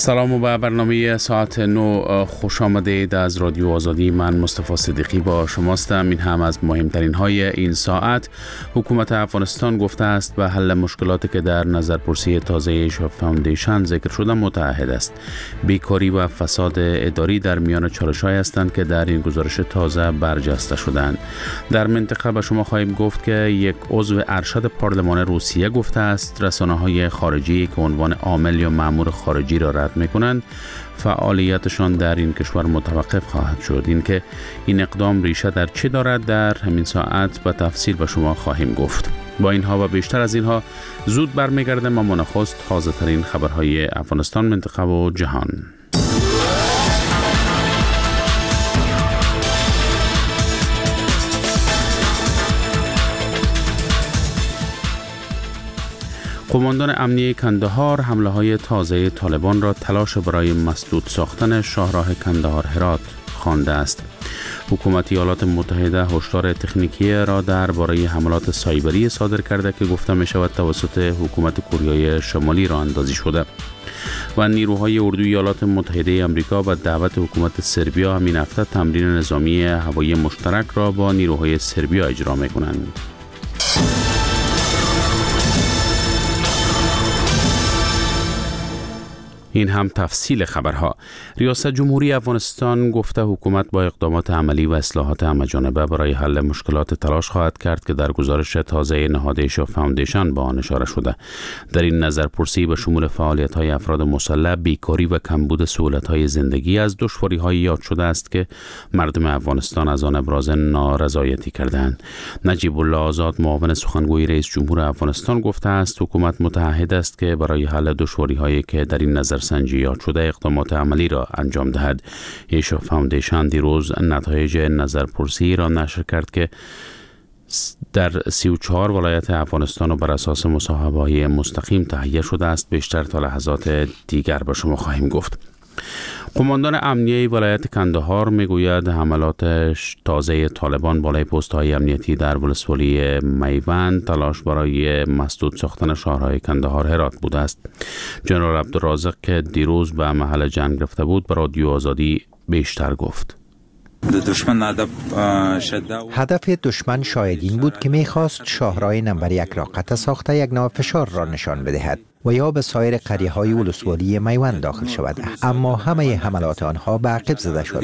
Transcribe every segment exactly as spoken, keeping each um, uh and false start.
سلام و به برنامه ساعت نو خوش آمدید از رادیو آزادی. من مصطفی صدیقی با شماستم. این هم از مهمترین های این ساعت. حکومت افغانستان گفته است به حل مشکلاتی که در نظرپرسی تازه ایشا فاوندیشن ذکر شده متعهد است. بیکاری و فساد اداری در میان چالش‌هایی هستند که در این گزارش تازه برجسته شدند. در منطقه به شما خواهیم گفت که یک عضو ارشد پارلمان روسیه گفته است رسانه‌های خارجی که عنوان عامل یا مأمور خارجی را رد می‌کنند فعالیتشان در این کشور متوقف خواهد شد. این که این اقدام ریشه در چه دارد در همین ساعت به تفصیل به شما خواهیم گفت. با اینها و بیشتر از اینها زود برمیگردیم اما نخست تازه ترین خبرهای افغانستان، منطقه و جهان. قماندان امنیه کندهار حمله های تازه طالبان را تلاش برای مسدود ساختن شاهراه کندهار هرات خوانده است. حکومت ایالات متحده هشدار تکنیکی را درباره حملات سایبری صادر کرده که گفته می شود توسط حکومت کره شمالی راه اندازی شده و نیروهای اردوی ایالات متحده آمریکا و دعوت حکومت سربیا همین هفته تمرین نظامی هوایی مشترک را با نیروهای سربیا اجرا می کنند. این هم تفصیل خبرها. ریاست جمهوری افغانستان گفته حکومت با اقدامات عملی و اصلاحات همه‌جانبه برای حل مشکلات تلاش خواهد کرد که در گزارش تازه نهاد ایشا فاوندیشن با آن اشاره شده. در این نظرپرسی به شمول فعالیت‌های افراد مسلح، بیکاری و کمبود سهولت‌های زندگی از دشواری‌های یاد شده است که مردم افغانستان از آن ابراز نارضایتی کردند. نجیب الله آزاد معاون سخنگوی رئیس جمهور افغانستان گفته است حکومت متعهد است که برای حل دشواری‌هایی که در این نظر سنجی یاد شده اقدامات عملی را انجام دهد. ایشا فاوندیشن دیروز نتایج نظرپرسی را نشر کرد که در سی و چهار ولایت افغانستان و بر اساس مصاحبه‌های مستقیم تهیه شده است. بیشتر تا لحظات دیگر به شما خواهیم گفت. قماندان امنیه ولایت کندهار میگوید حملات تازه طالبان بالای پست‌های امنیتی در ولسوالی میوند تلاش برای مسدود ساختن شهرهای کندهار هرات بوده است. جنرال عبدالرازق که دیروز به محل جنگ رفته بود به رادیو آزادی بیشتر گفت. هدف دشمن شاید این بود که می‌خواست شاهراه نمبر یک را قطع ساخته یک نوع فشار را نشان بدهد و یا به سایر قریه‌های ولسوالی میوند داخل شود، اما همه حملات آنها به عقب زده شد.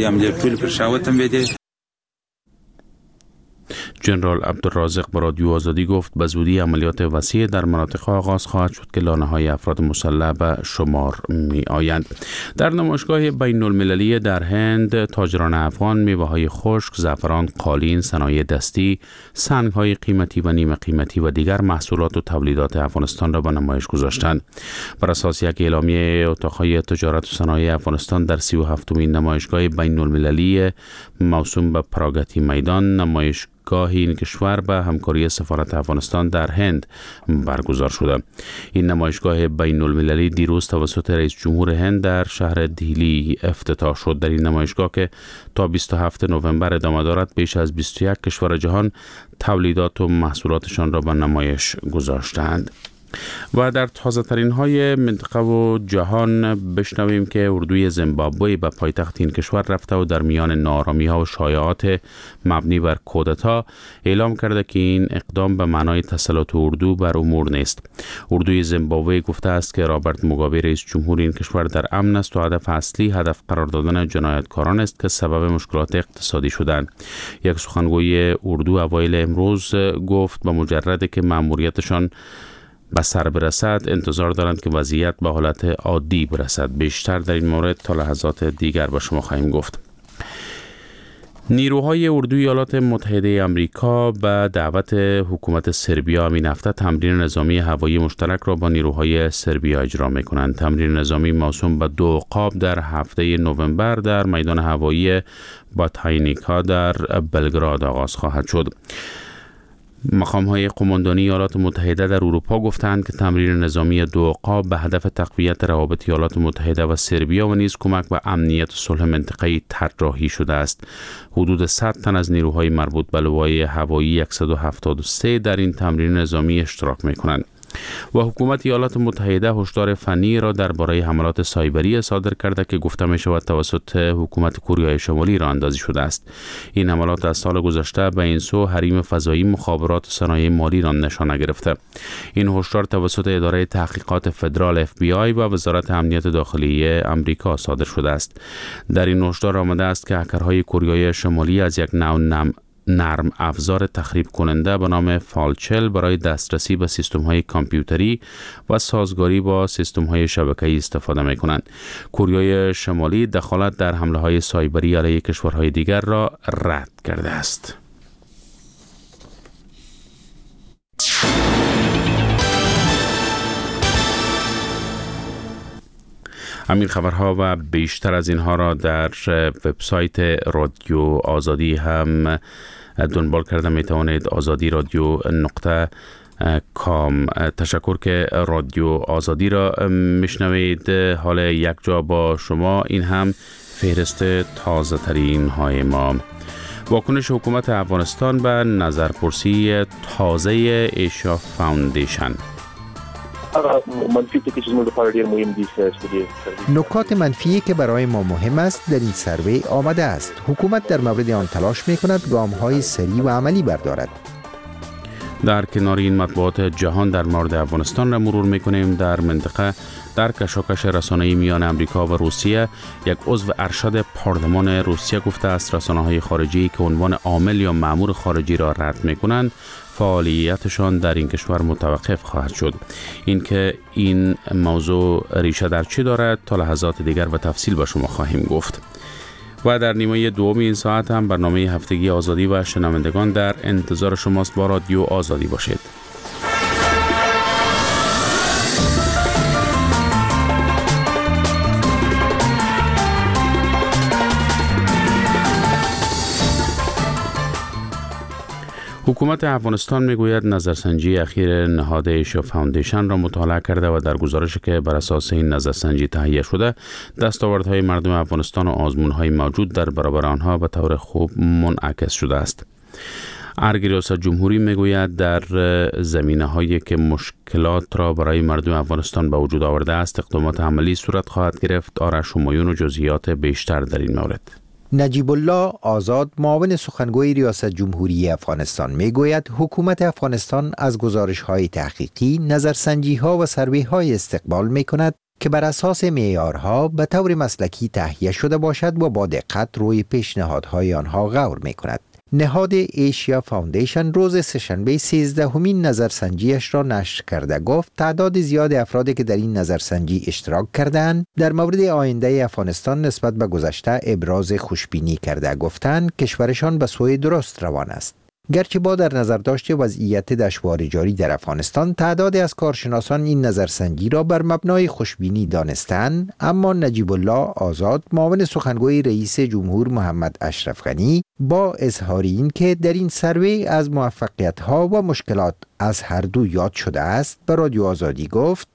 جنرال عبدالرازق به رادیو آزادی گفت به زودی عملیات وسیع در مناطق آغاز خواهد شد که لانه‌های افراد مسلح به شمار می آیند. در نمایشگاه بین المللی در هند تاجران افغان میوه‌های خشک، زعفران، قالین، صنایع دستی، سنگ‌های قیمتی و نیمه قیمتی و دیگر محصولات و تولیدات افغانستان را به نمایش گذاشتند. بر اساس یک اعلامیه اتاق‌های تجارت و صنایع افغانستان در سی و هفتمین نمایشگاه بین المللی موسوم به پراگتی میدان نمایش گاهی این کشور به همکاری سفارت افغانستان در هند برگزار شده. این نمایشگاه بین المللی دیروز توسط رئیس جمهور هند در شهر دیلی افتتاح شد. در این نمایشگاه که تا بیست و هفتم نوامبر ادامه دارد بیش از بیست و یک کشور جهان تولیدات و محصولاتشان را به نمایش گذاشتند. و در تازه ترین های منطقه و جهان بشنویم که اردوی زیمبابوه به پایتخت این کشور رفته و در میان نارامی ها و شایعات مبنی بر کودتا اعلام کرده که این اقدام به معنای تسلط اردو بر امور نیست. اردوی زیمبابوه گفته است که رابرت موگابه رئیس جمهور این کشور در امن است و هدف اصلی هدف قرار دادن جنایتکاران است که سبب مشکلات اقتصادی شدند. یک سخنگوی اردو اوایل امروز گفت به مجرد که مأموریتشان به سر برسد انتظار دارند که وضعیت به حالت عادی برسد. بیشتر در این مورد تا لحظات دیگر به شما خواهیم گفت. نیروهای اردوی ایالات متحده آمریکا به دعوت حکومت سربیا همین هفته تمرین نظامی هوایی مشترک را با نیروهای سربیا اجرا می‌کنند. تمرین نظامی موسوم به دو عقاب در هفته نوامبر در میدان هوایی باتاینیکا در بلگراد آغاز خواهد شد. مقام‌های قماندانی ایالات متحده در اروپا گفتند که تمرین نظامی دو عقاب به هدف تقویت روابط ایالات متحده و سربیا و نیز کمک به امنیت و صلح منطقه‌ای طراحی شده است. حدود صد تن از نیروهای مربوط به لوای هوایی صد و هفتاد و سه در این تمرین نظامی اشتراک می‌کنند. و حکومت ایالات متحده هشدار فنی را درباره حملات سایبری صادر کرده که گفته می شود توسط حکومت کره شمالی راه اندازی شده است. این حملات از سال گذشته به این سو حریم فضایی، مخابرات و صنایع مالی را نشانه گرفته. این هشدار توسط اداره تحقیقات فدرال اف بی آی و وزارت امنیت داخلی آمریکا صادر شده است. در این هشدار آمده است که هکرهای کره شمالی از یک نوع نم نرم افزار تخریب کننده به نام فالچل برای دسترسی به سیستم های کامپیوتری و سازگاری با سیستم های شبکه‌ای استفاده می کنند. کره شمالی دخالت در حمله های سایبری علیه کشورهای دیگر را رد کرده است. همین خبرها و بیشتر از اینها را در وبسایت رادیو آزادی هم دنبال کرده می توانید. آزادی رادیو نقطه کام. تشکر که رادیو آزادی را میشنوید. حال یک جا با شما، این هم فهرست تازه ترین های ما. واکنش حکومت افغانستان به نظرپرسی تازه ایشیا فاوندیشن. نکات منفی که برای ما مهم است در این سروی آمده است. حکومت در مورد آن تلاش می کند گام های سریع و عملی بردارد. در کنار این مطبوعات جهان در مورد افغانستان را مرور می کنیم. در منطقه در کشاکش رسانه‌ای میان امریکا و روسیه، یک عضو ارشد پارلمان روسیه گفته است رسانه‌های خارجی که عنوان عامل یا مأمور خارجی را رد می کنند فعالیتشان در این کشور متوقف خواهد شد. اینکه این موضوع ریشه در چی دارد تا لحظات دیگر به تفصیل به شما خواهیم گفت. و در نیمه دوم این ساعت هم برنامه هفتگی آزادی و شنوندگان در انتظار شماست. با رادیو آزادی باشید. حکومت افغانستان میگوید نظرسنجی اخیر نهاد ایشیا فاوندیشن را مطالعه کرده و در گزارشی که بر اساس این نظرسنجی تهیه شده، دستاوردهای مردم افغانستان و آزمون‌های موجود در برابر آنها به طور خوب منعکس شده است. ارگ ریاست جمهوری میگوید در زمینه‌هایی که مشکلات را برای مردم افغانستان به وجود آورده است، اقدامات عملی صورت خواهد گرفت. آرش همایون و جزئیات بیشتر در این مورد. نجیب الله آزاد، معاون سخنگوی ریاست جمهوری افغانستان میگوید حکومت افغانستان از گزارش‌های تحقیقی، نظرسنجی‌ها و سروی‌های استقبال می‌کند که بر اساس معیارها به طور مسلکی تهیه شده باشد و با دقت روی پیشنهادهای آنها غور می‌کند. نهاد ایشیا فاوندیشن روز سه‌شنبه سیزدهمین نظرسنجیش را نشر کرده گفت تعداد زیاد افرادی که در این نظرسنجی اشتراک کردند در مورد آینده افغانستان نسبت به گذشته ابراز خوشبینی کرده، گفتند کشورشان به سوی درست روان است. گرچه با در نظر داشت وضعیت دشوار جاری در افغانستان تعدادی از کارشناسان این نظرسنجی را بر مبنای خوشبینی دانستند، اما نجیب الله آزاد، معاون سخنگوی رئیس جمهور محمد اشرف غنی، با اظهار این که در این سروی از موفقیت‌ها و مشکلات از هر دو یاد شده است، به رادیو آزادی گفت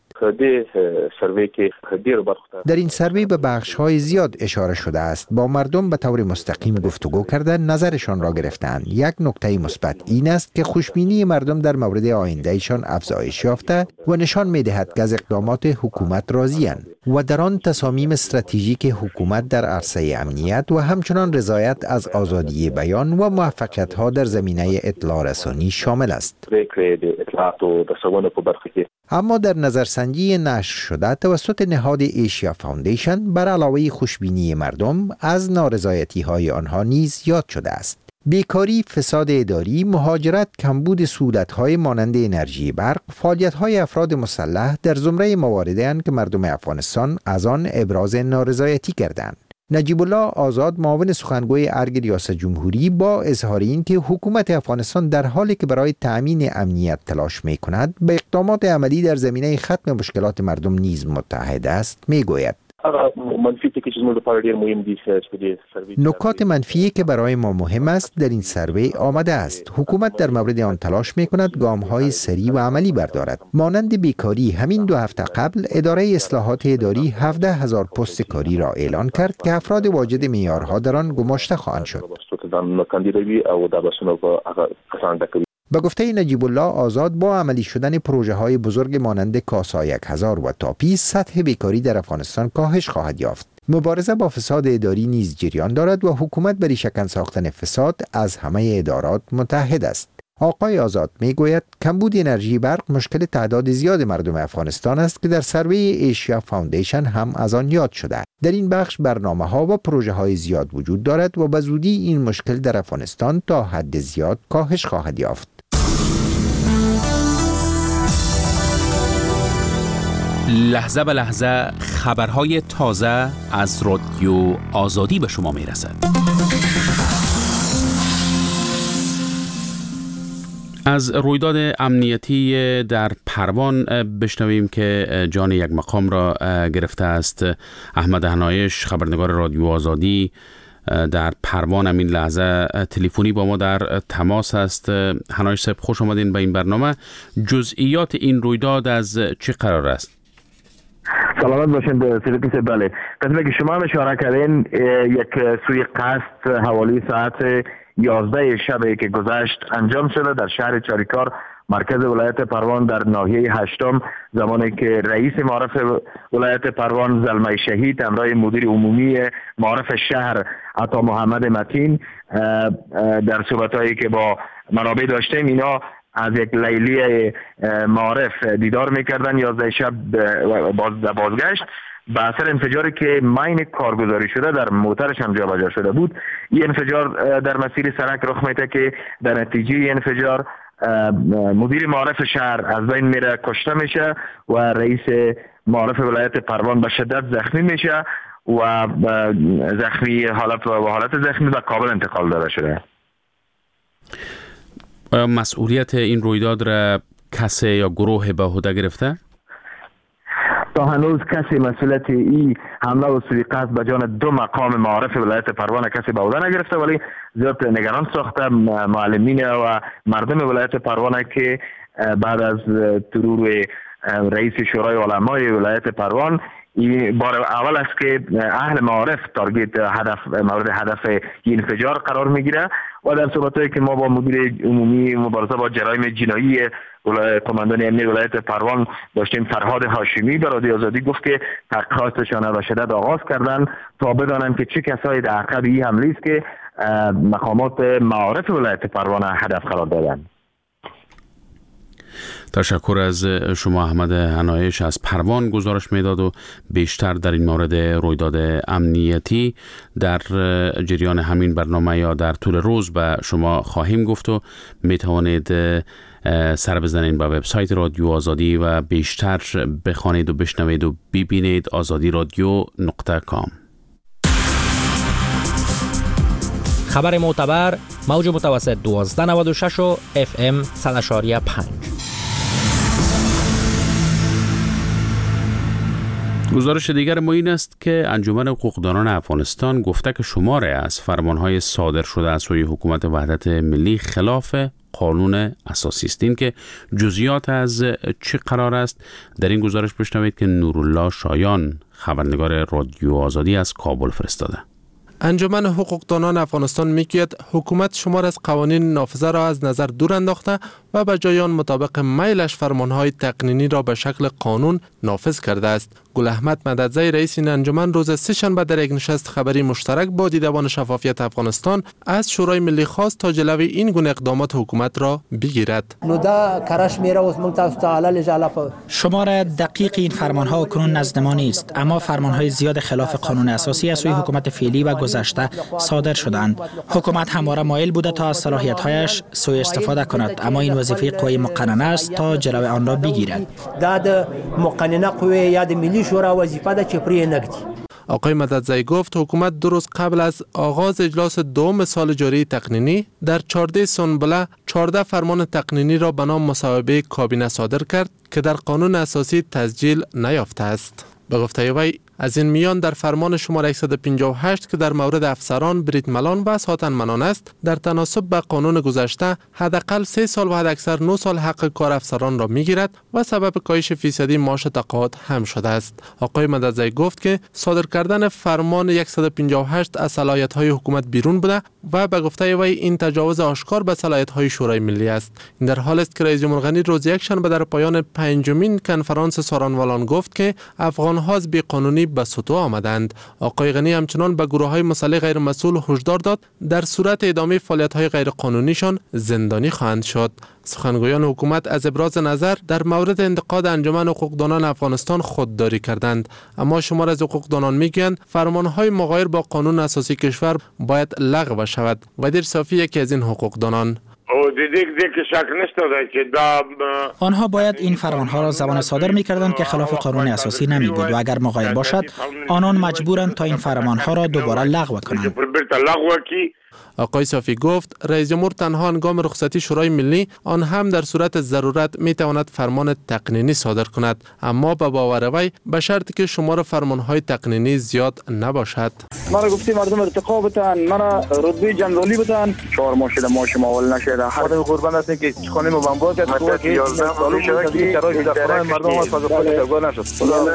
در این سروی به بخش‌های زیاد اشاره شده است. با مردم به طور مستقیم گفتگو کرده، نظرشان را گرفتند. یک نکته مثبت این است که خوشبینی مردم در مورد آیندهشان افزایش یافته و نشان می‌دهد که از اقدامات حکومت راضی‌اند و در آن تصامیم استراتژیک حکومت در عرصه امنیت و همچنان رضایت از آزادی بیان و موفقیت‌ها در زمینه اطلاع رسانی شامل است. اما در نظرسنجی نشر شده توسط نهاد ایشیا فاوندیشن بر علاوه خوشبینی مردم از نارضایتی‌های آنها نیز یاد شده است. بیکاری، فساد اداری، مهاجرت، کمبود سهولت‌های مانند انرژی برق، فعالیت‌های افراد مسلح در زمره مواردی اند که مردم افغانستان از آن ابراز نارضایتی کردند. نجیب الله آزاد، معاون سخنگوی ارگ ریاست جمهوری، با اظهار این که حکومت افغانستان در حالی که برای تأمین امنیت تلاش می کند، به اقدامات عملی در زمینه ختم مشکلات مردم نیز متحد است، می گوید. نکات منفی که برای ما مهم است در این سروی آمده است. حکومت در مورد آن تلاش می کند گام های سریع و عملی بردارد. مانند بیکاری، همین دو هفته قبل اداره اصلاحات اداری هفده هزار پست کاری را اعلان کرد که افراد واجد معیارها در آن گماشته خواهند شد. به گفته نجیب الله آزاد، با عملی شدن پروژه های بزرگ مانند کاسا یک هزار و تاپی، سطح بیکاری در افغانستان کاهش خواهد یافت. مبارزه با فساد اداری نیز جریان دارد و حکومت برای شکن ساختن فساد از همه ادارات متحد است. آقای آزاد می گوید کمبود انرژی برق مشکل تعداد زیاد مردم افغانستان است که در سروی ایشیا فاوندیشن هم از آن یاد شده. در این بخش برنامه ها و پروژه های زیاد وجود دارد و به زودی این مشکل در افغانستان تا حد زیاد کاهش خواهد یافت. لحظه به لحظه خبرهای تازه از رادیو آزادی به شما می رسد. از رویداد امنیتی در پروان بشنویم که جان یک مقام را گرفته است. احمد هنایش، خبرنگار رادیو آزادی در پروان، همین لحظه تلفنی با ما در تماس است. هنایش صاحب، خوش آمدین به این برنامه. جزئیات این رویداد از چه قرار است؟ سلامت باشین صدیقی صاحب. بله، قسمی که شما هم اشاره کردین، یک سوی قصد حوالی ساعت یازده شب که گذشت انجام شده در شهر چاریکار، مرکز ولایت پروان، در ناحیه هشتم، زمانی که رئیس معارف ولایت پروان زلمه شهید همراه مدیر عمومی معارف شهر عطا محمد متین در صحبت‌هایی که با منابع داشتیم، اینا از یک لیلی معارف دیدار میکردن. یازده شب باز بازگشت به اثر انفجاری که مین کارگزاری شده در موترش هم جابجا شده بود. این انفجار در مسیر سرک رخ میده که در نتیجه این انفجار مدیر معارف شهر از بین میره، کشته میشه و رئیس معارف ولایت پروان به شدت زخمی میشه و زخمی حالت و حالت زخمی به کابل انتقال داده شده. آیا مسئولیت این رویداد را کسی یا گروه به عهده گرفته؟ تا هنوز کسی مسئولیت این حمله و سوی قصد به جان دو مقام معارف ولایت پروان کسی به عهده نگرفته، ولی زیاد نگران ساخته معلمین و مردم ولایت پروان که بعد از ترور رئیس شورای علمای ولایت پروان این بار اول است که اهل معارف تارگت هدف مورد هدف این انفجار قرار میگیره. و در صحبتایی که ما با مدیر عمومی مبارزه با جرایم جنایی کماندان امنیت ولایت پروان داشتیم، فرهاد هاشمی، به رادیو آزادی گفت که تحقیقاتشان به شدت آغاز کردن تا بدانند که چه کسایی در عقب این حمله است که مقامات معارف ولایت پروان هدف قرار دادند. تشکر از شما احمد هنایش از پروان گزارش میداد و بیشتر در این مورد رویداد امنیتی در جریان همین برنامه یا در طول روز به شما خواهیم گفت و می توانید سر بزنید به وبسایت رادیو آزادی و بیشتر بخوانید و بشنوید و ببینید آزادی رادیو نقطه کام. خبر معتبر، موج متوسط دوازده نود و شش و اف ام صد و اشاریه پنج. گزارش دیگر ما این است که انجمن حقوقدانان افغانستان گفته که شماری از فرمانهای صادر شده از سوی حکومت وحدت ملی خلاف قانون اساسی است. این که جزئیات از چه قرار است در این گزارش بشنوید که نورالله شایان، خبرنگار رادیو آزادی از کابل فرستاده. انجمن حقوقدانان افغانستان میگوید حکومت شمار از قوانین نافذه را از نظر دور انداخته و به جای آن مطابق میلش فرمانهای تقنینی را به شکل قانون نافذ کرده است. گل احمد مددزی رئیس این انجمن روز سه‌شنبه در یک نشست خبری مشترک با دیدبان شفافیت افغانستان از شورای ملی خواست تا جلوی این گونه اقدامات حکومت را بگیرد. شمار دقیق این فرمانها کنون نزد ما نیست، اما فرمانهای زیاد خلاف قانون اساسی از سوی حکومت فعلی و گذشته صادر شدند. حکومت همواره مایل بوده تا از صلاحیت‌هایش سوء استفاده کند، اما این وظیفه قوی مقننه است تا جلوی آن را بگیرد. دا مقننه قوی یاد ملی شورا وظیفه ده چې پرې نږدي. آقای مددزی گفت حکومت دو روز قبل از آغاز اجلاس دوم سال جاری تقنینی در چهارده سنبله چهارده فرمان تقنینی را به نام مصوبه کابینه صادر کرد که در قانون اساسی تسجیل نیافته است. به گفته وی از این میان در فرمان شماره صد و پنجاه و هشت که در مورد افسران، بریدملان و ساتنمنان است، در تناسب با قانون گذشته حداقل سه سال و حداکثر نه سال حق کار افسران را میگیرد و سبب کاهش فیصدی معاش تقاعد هم شده است. آقای مددزی گفت که صادر کردن فرمان صد و پنجاه و هشت از صلاحیت‌های حکومت بیرون بوده و به گفته وی این تجاوز آشکار به صلاحیت‌های شورای ملی است. این در حال است که رئیس جمهور غنی روز یکشنبه در پایان پنجمین کنفرانس سارانوالان گفت که افغان‌ها از بی‌قانونی به سطوح آمدند. آقای غنی همچنان به گروه‌های مسلح غیر مسئول هشدار داد در صورت ادامه فعالیت‌های غیرقانونیشان زندانی خواهند شد. سخنگویان حکومت از ابراز نظر در مورد انتقاد انجمن حقوقدانان افغانستان خودداری کردند، اما شمار از حقوقدانان میگویند فرمانهای مغایر با قانون اساسی کشور باید لغو شود. وزیر صافی یکی از این حقوقدانان: آنها باید این فرمانها را زمان صادر می‌کردند که خلاف قانون اساسی نمی‌بود و اگر مغایر باشد آنان مجبورند تا این فرمانها را دوباره لغو کنند. آقای صافی گفت رئیس جمهور تنها هنگام رخصتی شورای ملی آن هم در صورت ضرورت می تواند فرمان تقنینی صادر کند، اما به باور وی به شرطی که شمار فرمانهای تقنینی زیاد نباشد. مرا گفتی مردم ارتقا بتن، مرا رتبه جنرالی بتن، چهار ماه شده ماش ماول نشده. خدا قربان است که خانه ما بمبار کرد تو که یازده سال شده که چرای در خانه مردم از فاز خود تگور نشد.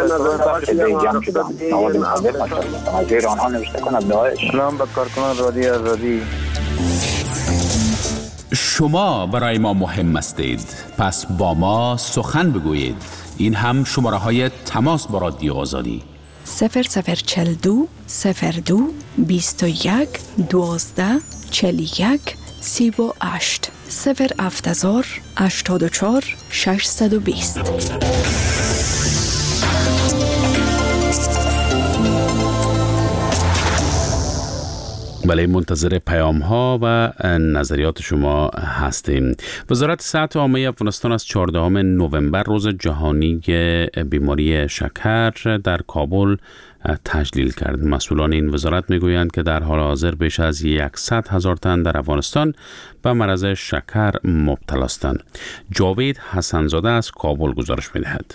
خدا آنها نوشته کند داعش. سلام به کارکنان رادیو آزادی. شما برای ما مهم هستید، پس با ما سخن بگویید. این هم شماره های تماس با رادیو آزادی: صفر صفر چل دو صفر دو بیست و یک دوازده چل یک سی و هشت صفر هفت هزار هشتاد و چهار ششصد و بیست. بله، منتظر پیام ها و نظریات شما هستیم. وزارت صحت عامه افغانستان از چهاردهم نوامبر روز جهانی بیماری شکر در کابل تجلیل کرد. مسئولان این وزارت میگویند که در حال حاضر بیش از صد هزار تن در افغانستان به مرض شکر مبتلا هستند. جاوید حسنزاده از کابل گزارش میدهد.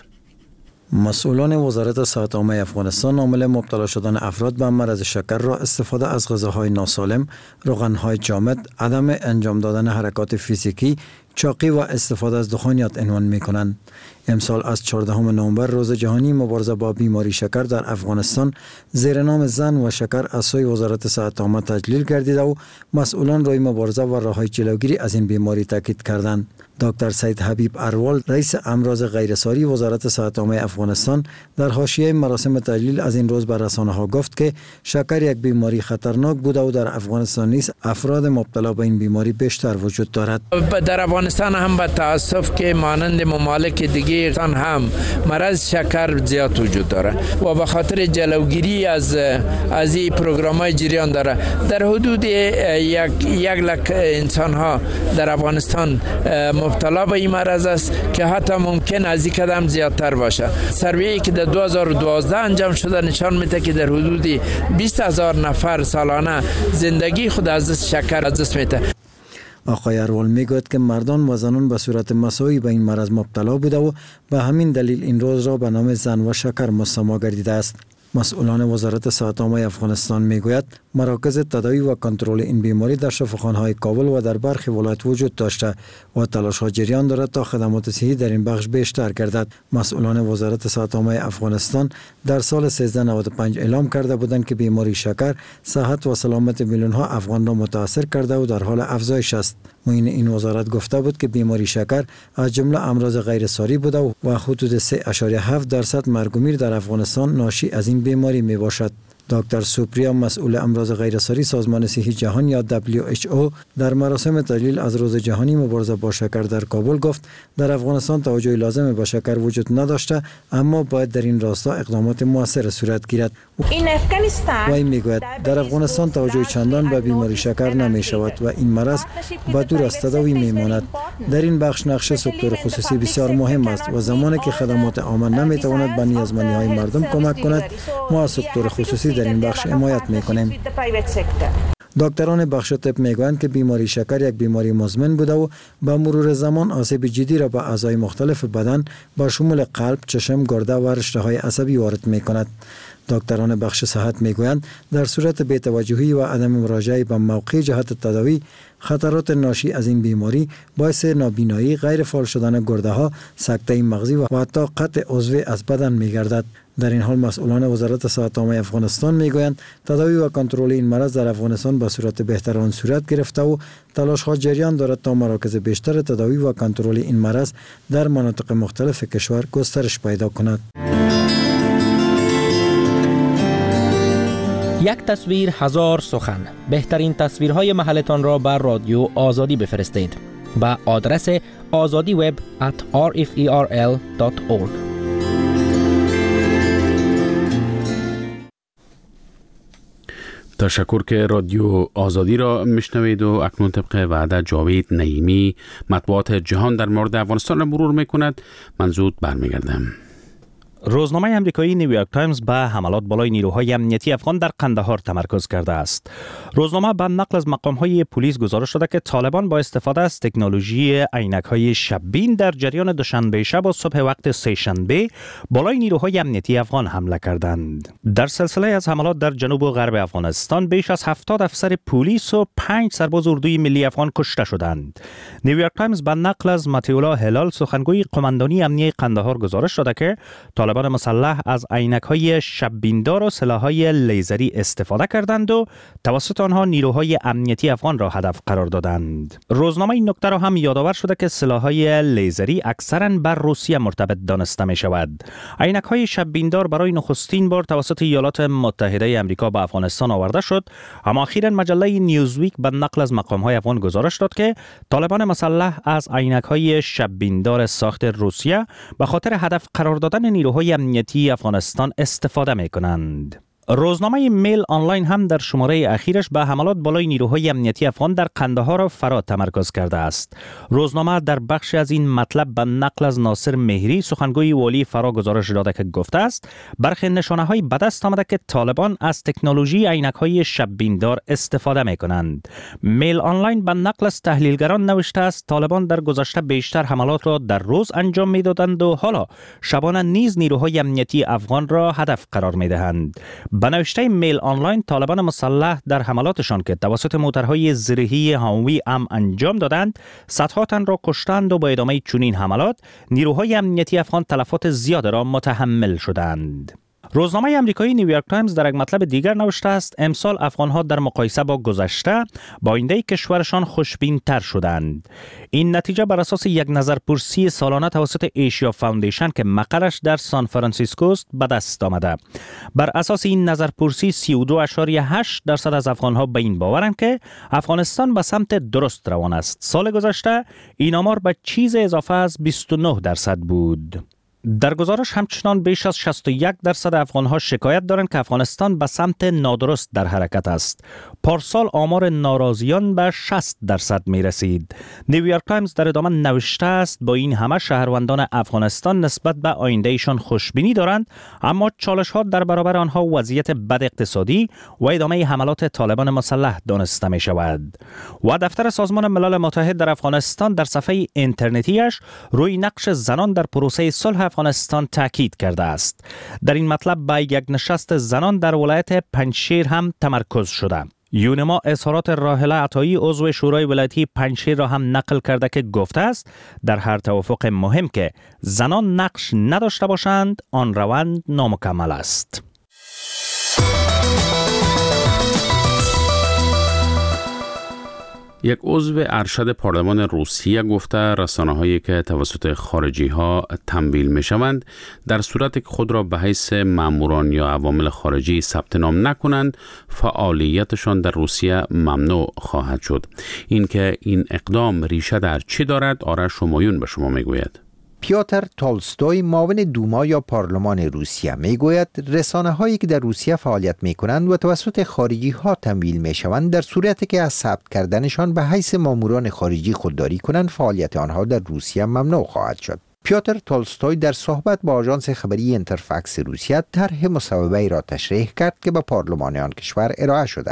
مسئولان وزارت صحت عامه افغانستان عامل مبتلا شدن افراد به مرض شکر را استفاده از غذاهای ناسالم، روغنهای جامد، عدم انجام دادن حرکات فیزیکی، چاقی و استفاده از دخانیات عنوان می کنند. امسال از چهاردهم نوامبر روز جهانی مبارزه با بیماری شکر در افغانستان زیر نام زن و شکر از سوی وزارت صحت عامه تجلیل گردیده و مسئولان روی مبارزه و راههای جلوگیری از این بیماری تاکید کردند. دکتر سید حبیب اروال، رئیس امراض غیرساری وزارت صحت عامه افغانستان، در حاشیه مراسم تجلیل از این روز به رسانه‌ها گفت که شکر یک بیماری خطرناک بوده و در افغانستان نیز افراد مبتلا به این بیماری بیشتر وجود دارد. در افغانستان هم به تاسف که مانند ممالک دیگه هم مرض شکر زیاد وجود داره و به خاطر جلوگیری از از این پروگرام‌های جریان داره. در حدود یک یک لک انسان ها در افغانستان مبتلا به این مرض است که حتی ممکن از این قدم زیادتر باشه. سروی که در دو هزار و دوازده انجام شده نشان میده که در حدود بیست هزار نفر سالانه زندگی خود از شکر از دست میده. آقای اروال میگوید که مردان و زنان به صورت مساوی به این مرض مبتلا بوده و به همین دلیل این روز را به نام زن و شکر مسما گردیده است. مسئولان وزارت صحت عامه افغانستان میگوید مراکز تداوی و کنترل این بیماری در شفاخانه‌های کابل و در برخی ولایت وجود داشته و تلاش‌ها جریان دارد تا خدمات صحی در این بخش بیشتر گردد. مسئولان وزارت صحت عامه افغانستان در سال سیزده نود و پنج اعلام کرده بودند که بیماری شکر صحت و سلامت میلیون‌ها افغان را متاثر کرده و در حال افزایش است. معین این وزارت گفته بود که بیماری شکر از جمله امراض غیر ساری بوده و حدود سه ممیز هفت درصد مرگ و میر در افغانستان ناشی از این بیماری می باشد. دکتر سوپریا، مسئول امراض غیرساری سازمان صحی جهان یا دبلیو اچ او، در مراسم تجلیل از روز جهانی مبارزه با شکر در کابل گفت در افغانستان توجه لازم به شکر وجود نداشته، اما باید در این راستا اقدامات موثر صورت گیرد. وی میگوید در افغانستان توجه چندان به بیماری شکر نمی شود و این مرض به دور از تداوی می ماند. در این بخش نقش سکتور خصوصی بسیار مهم است و زمانی که خدمات عامه نمی تواند به نیازمندی های مردم کمک کند، ما از سکتور خصوصی در این بخش حمایت میکنیم. دکتران بخش طب میگویند که بیماری شکر یک بیماری مزمن بوده و با مرور زمان آسیب جدی را به اعضای مختلف بدن با شمول قلب، چشم، گرده و رشته های عصبی وارد میکند. دکتران بخش صحت میگویند در صورت بی‌توجهی و عدم مراجعه به موقع جهت تداوی خطرات ناشی از این بیماری باعث نابینایی، غیر فعال شدن گرده ها، سکته مغزی و حتی قطع عضوی از بدن میگردد. در این حال مسئولان وزارت صحت عامه افغانستان میگویند تداوی و کنترل این مرض در افغانستان به صورت بهتر آن صورت گرفته و تلاش ها جریان دارد تا مراکز بیشتر تداوی و کنترل این مرض در مناطق مختلف کشور گسترش پیدا کند. یک تصویر هزار سخن. بهترین تصویرهای محلتان را بر رادیو آزادی بفرستید با آدرس آزادی وب ات آر اف ای آر ال دات اورگ. تشکر که رادیو آزادی را میشنوید و اکنون طبق وعده جاوید نعیمی مطبوعات جهان در مورد افغانستان را مرور میکند. من زود برمیگردم. روزنامه امریکایی نیویورک تایمز به حملات بالای نیروهای امنیتی افغان در قندهار تمرکز کرده است. روزنامه به نقل از مقام‌های پلیس گزارش داده که طالبان با استفاده از تکنولوژی عینک‌های شب‌بین در جریان دوشنبه شب و صبح وقت سه‌شنبه بالای نیروهای امنیتی افغان حمله کردند. در سلسله از حملات در جنوب و غرب افغانستان بیش از هفتاد افسر پلیس و پنج سرباز اردوی ملی افغان کشته شدند. نیویورک تایمز به نقل از متیولا هلال سخنگوی قماندانی امنیه قندهار گزارش داده که طالبان مسلح از عینک‌های شب‌بیندار و سلاح‌های لیزری استفاده کردند و توسط آنها نیروهای امنیتی افغان را هدف قرار دادند. روزنامه این نکته را هم یادآور شده که سلاح‌های لیزری اکثراً بر روسیه مرتبط دانسته می‌شود. عینک‌های شب‌بیندار برای نخستین بار توسط ایالات متحده آمریکا به افغانستان آورده شد، اما اخیراً مجله نیوزویک به نقل از مقام‌های افغان گزارش داد که طالبان مسلح از عینک‌های شب‌بیندار ساخت روسیه به خاطر هدف قرار دادن نیروهای امنیتی افغانستان استفاده می کنند. روزنامه میل آنلاین هم در شماره اخیرش به حملات بالای نیروهای امنیتی افغان در قندهار و فرات تمرکز کرده است. روزنامه در بخش از این مطلب به نقل از ناصر مهری سخنگوی والی فرا گزارش داده که گفته است برخی نشانه‌های به دست آمده که طالبان از تکنولوژی عینک‌های شب‌بیندار استفاده می کنند. میل آنلاین به نقل از تحلیلگران نوشته است طالبان در گذشته بیشتر حملات را در روز انجام می دادند و حالا شبانه نیز نیروهای امنیتی افغان را هدف قرار می دهند. به نوشته میل آنلاین طالبان مسلح در حملاتشان که توسط موترهای زرهی هاوی ام انجام دادند صدها تن را کشتند و با ادامه چنین حملات نیروهای امنیتی افغان تلفات زیاد را متحمل شدند. روزنامه امریکایی نیویورک تایمز در یک مطلب دیگر نوشته است امسال افغانها در مقایسه با گذشته با آینده کشورشان خوشبین‌تر شدند. این نتیجه بر اساس یک نظرپرسی سالانه توسط ایشیا فاوندیشن که مقرش در سان فرانسیسکو است به دست آمده. بر اساس این نظرپرسی سی و دو ممیز هشت درصد از افغانها به این باورند که افغانستان به سمت درست روان است. سال گذشته این آمار به چیز اضافه از بیست و نه درصد بود. در گزارش همچنان بیش از شصت و یک درصد افغانها شکایت دارند که افغانستان به سمت نادرست در حرکت است. پارسال آمار ناراضیان به شصت درصد می رسید. نیویورک تایمز در ادامه نوشته است با این همه شهروندان افغانستان نسبت به آیندهشان خوشبینی دارند، اما چالش ها در برابر آنها وضعیت بد اقتصادی و ادامه حملات طالبان مسلح دانسته می شود. و دفتر سازمان ملل متحد در افغانستان در صفحه اینترنتیش روی نقش زنان در پروسه صلح افغانستان تاکید کرده است. در این مطلب به یک نشست زنان در ولایت پنجشیر هم تمرکز شده. یونما اظهارات راحله عطایی عضو شورای ولایتی پنجشیر را هم نقل کرده که گفته است در هر توافق مهم که زنان نقش نداشته باشند آن روند نامکمل است. یک عضو ارشد پارلمان روسیه گفته رسانه‌هایی که توسط خارجی‌ها تمویل می‌شوند در صورتی که خود را به حیث ماموران یا عوامل خارجی ثبت نام نکنند فعالیتشان در روسیه ممنوع خواهد شد. اینکه این اقدام ریشه در چی دارد آرش شمایون به شما میگوید. پیاتر تولستوی معاون دوما یا پارلمان روسیه میگوید رسانه هایی که در روسیه فعالیت می کنند و توسط خارجی ها تمویل می شوند در صورتی که از ثبت کردنشان به حیث ماموران خارجی خودداری کنند فعالیت آنها در روسیه ممنوع خواهد شد. پیاتر تولستوی در صحبت با آژانس خبری اینترفکس روسیه طرح مصوبه را تشریح کرد که به پارلمان آن کشور ارائه شده است.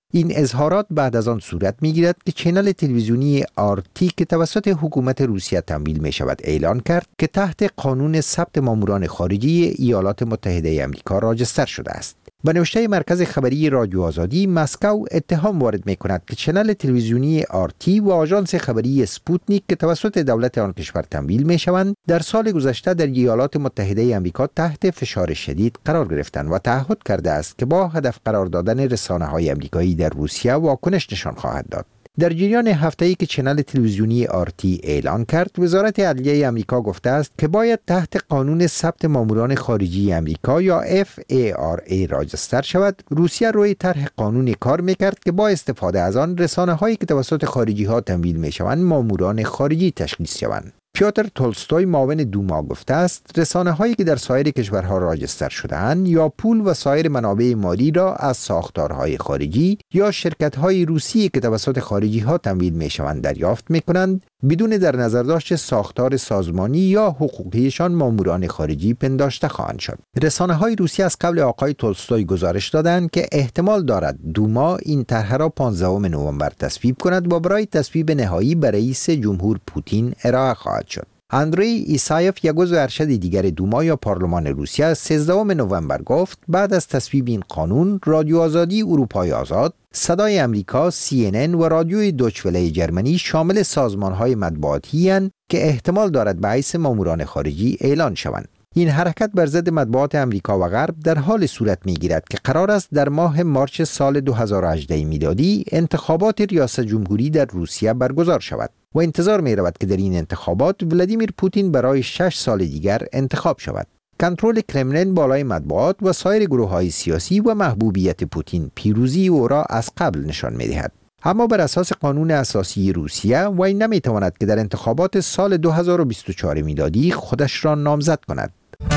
این اظهارات بعد از آن صورت می‌گیرد که چنل تلویزیونی آرتی که توسط حکومت روسیه تمویل می‌شود اعلان کرد که تحت قانون ثبت ماموران خارجی ایالات متحده آمریکا راجستر شده است. به نوشته مرکز خبری رادیو آزادی، مسکو اتهام وارد می‌کند که چنل تلویزیونی آرتی و آژانس خبری اسپوتنیک که توسط دولت آن کشور تمویل می‌شوند، در سال گذشته در ایالات متحده آمریکا تحت فشار شدید قرار گرفتند و تعهد کرده است که با هدف قرار دادن رسانه‌های آمریکایی در روسیه واکنش نشان خواهد داد. در جریان هفته‌ای که چنل تلویزیونی آرتی اعلان کرد، وزارت عدلیه آمریکا گفته است که باید تحت قانون ثبت ماموران خارجی آمریکا یا اف ای آر ای راجستر شود. روسیه روی طرح قانونی کار می‌کرد که با استفاده از آن رسانه‌هایی که توسط خارجی‌ها تمویل می‌شوند ماموران خارجی تشخیص شوند. پیوتر تولستوی معاون دوما گفته است رسانه‌هایی که در سایر کشورها راجستر شده‌اند یا پول و سایر منابع مالی را از ساختارهای خارجی یا شرکت‌های روسی که توسط خارجی‌ها تمویل می‌شوند دریافت می‌کنند، بدون در نظر داشت ساختار سازمانی یا حقوقیشان ماموران خارجی پنداشته خواهند شد. رسانه‌های روسی از قبل آقای تولستوی گزارش دادند که احتمال دارد دوما این طرح را پانزدهم نوامبر تصویب کند و برای تصویب نهایی به رئیس جمهور پوتین ارائه خواهد شد. اندری ایسایف، یک عضو ارشد دیگر دوما یا پارلمان روسیه، سیزدهم نوامبر گفت بعد از تصویب این قانون، رادیو آزادی اروپای آزاد، صدای امریکا، سی ان ان و رادیوی دویچه وله جرمنی شامل سازمان‌های مطبوعاتی اند که احتمال دارد به حیث ماموران خارجی اعلان شوند. این حرکت بر ضد مطبوعات امریکا و غرب در حال صورت می‌گیرد که قرار است در ماه مارچ سال دو هزار و هجده میلادی انتخابات ریاست جمهوری در روسیه برگزار شود و انتظار می‌رود که در این انتخابات ولادیمیر پوتین برای شش سال دیگر انتخاب شود. کنترل کرملین بالای مطبوعات و سایر گروه‌های سیاسی و محبوبیت پوتین پیروزی او را از قبل نشان می‌دهد. اما بر اساس قانون اساسی روسیه وی نمی‌تواند که در انتخابات سال دو هزار و بیست و چهار میلادی خودش را نامزد کند.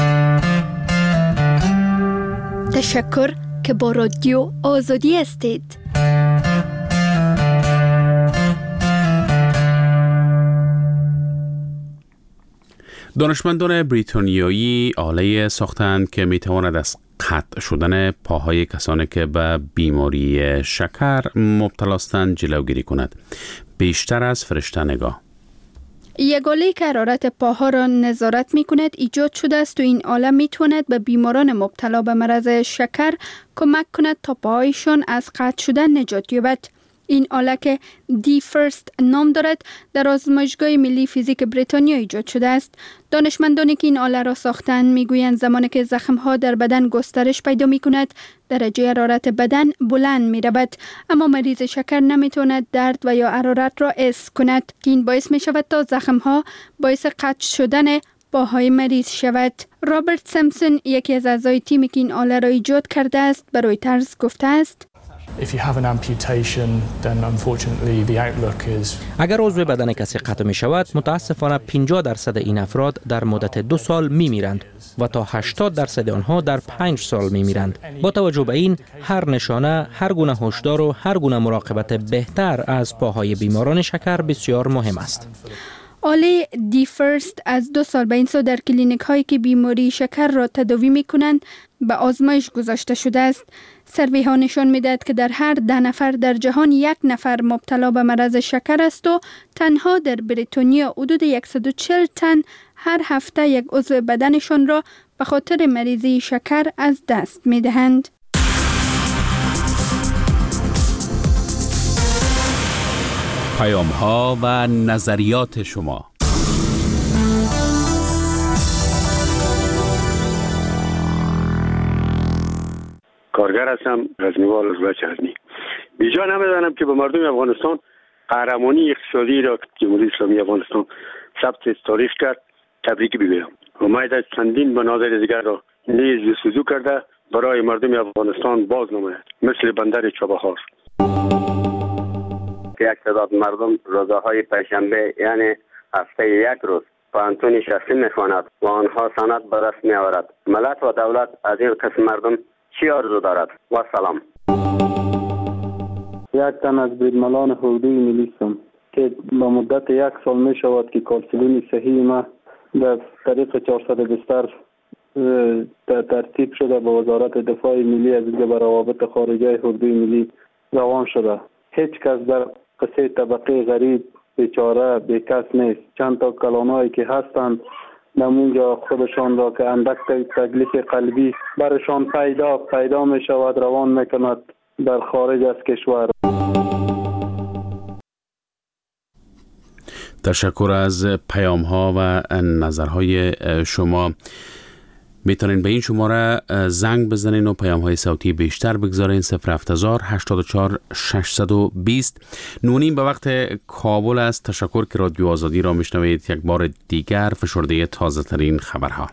تشکر که با رادیو آزادی هستید. دانشمندان بریتانیایی آله ساختند که میتواند از قطع شدن پاهای کسانی که به بیماری شکر مبتلا هستند جلوگیری کند. بیشتر از فرشته نگاه. یک آله که حرارت پاها را نظارت می کند ایجاد شده است و این آله می تواند به بیماران مبتلا به مرض شکر کمک کند تا پاهایشان از قطع شدن نجات یابد. این آله که دی فرست نام دارد در آزمایشگاه ملی فیزیک بریتانیا ایجاد شده است. دانشمندانی که این آله را ساختند میگویند زمانی که زخم‌ها در بدن گسترش پیدا می کند درجه حرارت بدن بلند می رود، اما مریض شکر نمی تواند درد و یا حرارت را حس کند که این باعث می شود تا زخم‌ها باعث قطع شدن پاهای مریض شود. رابرت سیمپسون، یکی از اعضای تیمی که این آله را ایجاد کرده است، به رویترز گفته است اگر عضو بدن کسی قطع می شود، متاسفانه پنجاه درصد این افراد در مدت دو سال می میرند و تا هشتاد درصد آنها در پنج سال می میرند. با توجه به این، هر نشانه، هر گونه هشدار و هر گونه مراقبت بهتر از پاهای بیماران شکر بسیار مهم است. آله دی فرست از دو سال به این سو در کلینیک هایی که بیماری شکر را تداوی می کنند به آزمایش گذاشته شده است. سروی ها نشان می دهد که در هر ده نفر در جهان یک نفر مبتلا به مرض شکر است و تنها در بریتانیا حدود صد و چهل تن هر هفته یک عضو بدنشان را به خاطر مریضی شکر از دست می دهند. پیام ها و نظریات شما. کارگر هستم، غزنیوال از بچه هزمی. بیجا نمیدانم که به مردم افغانستان قهرمانی اقتصادی را که جمهوری اسلامی افغانستان ثبت تاریخ کرد تبریک بگویم. امید است چندین مناظر دیگر را نیز جستجو کرده برای مردم افغانستان باز نماید، مثل بندر چابهار. یک تعداد مردم روزهای پنجشنبه یعنی هفته یک روز پانتون شخصی میخواند و آنها سند به دست میآورد. ملت و دولت از این قسم مردم چی آرزو دارد؟ و سلام. یک تن از بریدملان حقوقی ملی هستم که با مدت یک سال می شود که کارسلین صحیح ما در طریق چهارصد بستر ترتیب شده با وزارت دفاع ملی از به روابط خارجه حقوقی ملی روان شده. هیچ کس در قصه طبقه غریب بیچاره بیکس نیست. چند تا کلانایی که هستند نمونجا خودشان را که اندک تکلیف قلبی برشان پیدا پیدا می شود روان می کند در خارج از کشور. تشکر از پیام ها و نظرهای شما. میتونین به این شماره زنگ بزنین و پیام های صوتی بیشتر بگذارین. صفر هفت هزار هشتاد و چهار ششصد و بیست. نونیم به وقت کابل است. تشکر که رادیو آزادی را میشنوید. یک بار دیگر فشرده تازه ترین خبرها.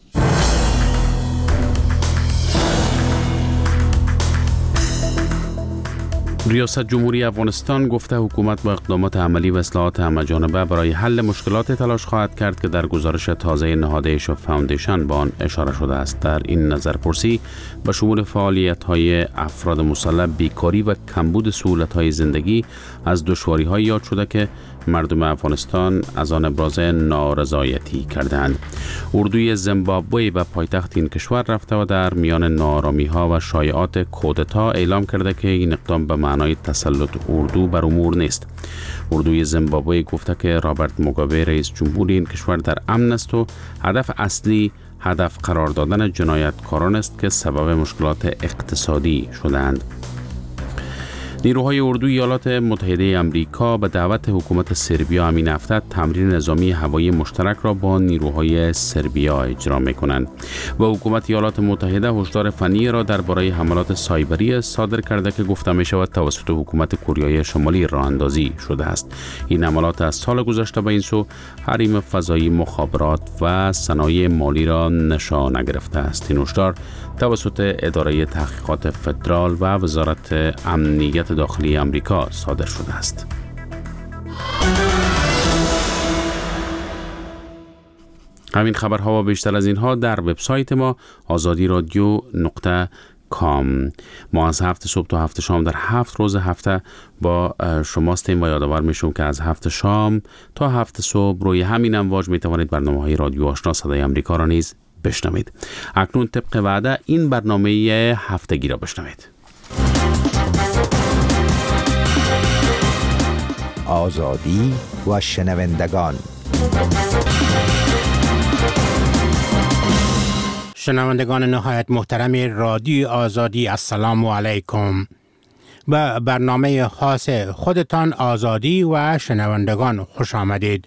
ریاست جمهوری افغانستان گفته حکومت با اقدامات عملی و اصلاحات همه‌جانبه برای حل مشکلات تلاش خواهد کرد که در گزارش تازه نهاد ایشا فاوندیشن به آن اشاره شده است. در این نظرپرسی به شمول فعالیت‌های افراد مسلح، بیکاری و کمبود سهولت‌های زندگی از دشواری‌های یاد شده که مردم افغانستان از آن ابراز نارضایتی کردند. اردوی زیمبابوه به پایتخت این کشور رفته و در میان ناآرامی‌ها و شایعات کودتا اعلام کرده که این اقدام به معنای تسلط اردو بر امور نیست. اردوی زیمبابوه گفته که رابرت موگابه رئیس جمهور این کشور در امن است و هدف اصلی هدف قرار دادن جنایتکاران است که سبب مشکلات اقتصادی شدند. نیروهای اردوی ایالات متحده آمریکا به دعوت حکومت سربیا همین هفته تمرین نظامی هوایی مشترک را با نیروهای سربیا اجرا می‌کنند و حکومت ایالات متحده هشدار فنی را درباره حملات سایبری صادر کرده که گفته می‌شود توسط حکومت کره شمالی راه اندازی شده است. این حملات از سال گذشته به این سو حریم فضایی، مخابرات و صنایع مالی را نشانه گرفته است. این هشدار توسط اداره تحقیقات فدرال و وزارت امنیت داخلی آمریکا صادر شده است. همین خبرها و بیشتر از اینها در وبسایت ما آزادی رادیو نقطه کام. ما از هفت صبح تا هفت شام در هفت روز هفته با شما هستیم و یادآور میشم که از هفت شام تا هفت صبح روی همین امواج می توانید برنامه‌های رادیو آشنا صدای آمریکا را نیز بشنوید. اکنون طبق وعده این برنامه هفتگی را بشنوید. آزادی و شنوندگان. شنوندگان نهایت محترم رادیو آزادی، السلام علیکم. به برنامه خاص خودتان آزادی و شنوندگان خوش آمدید.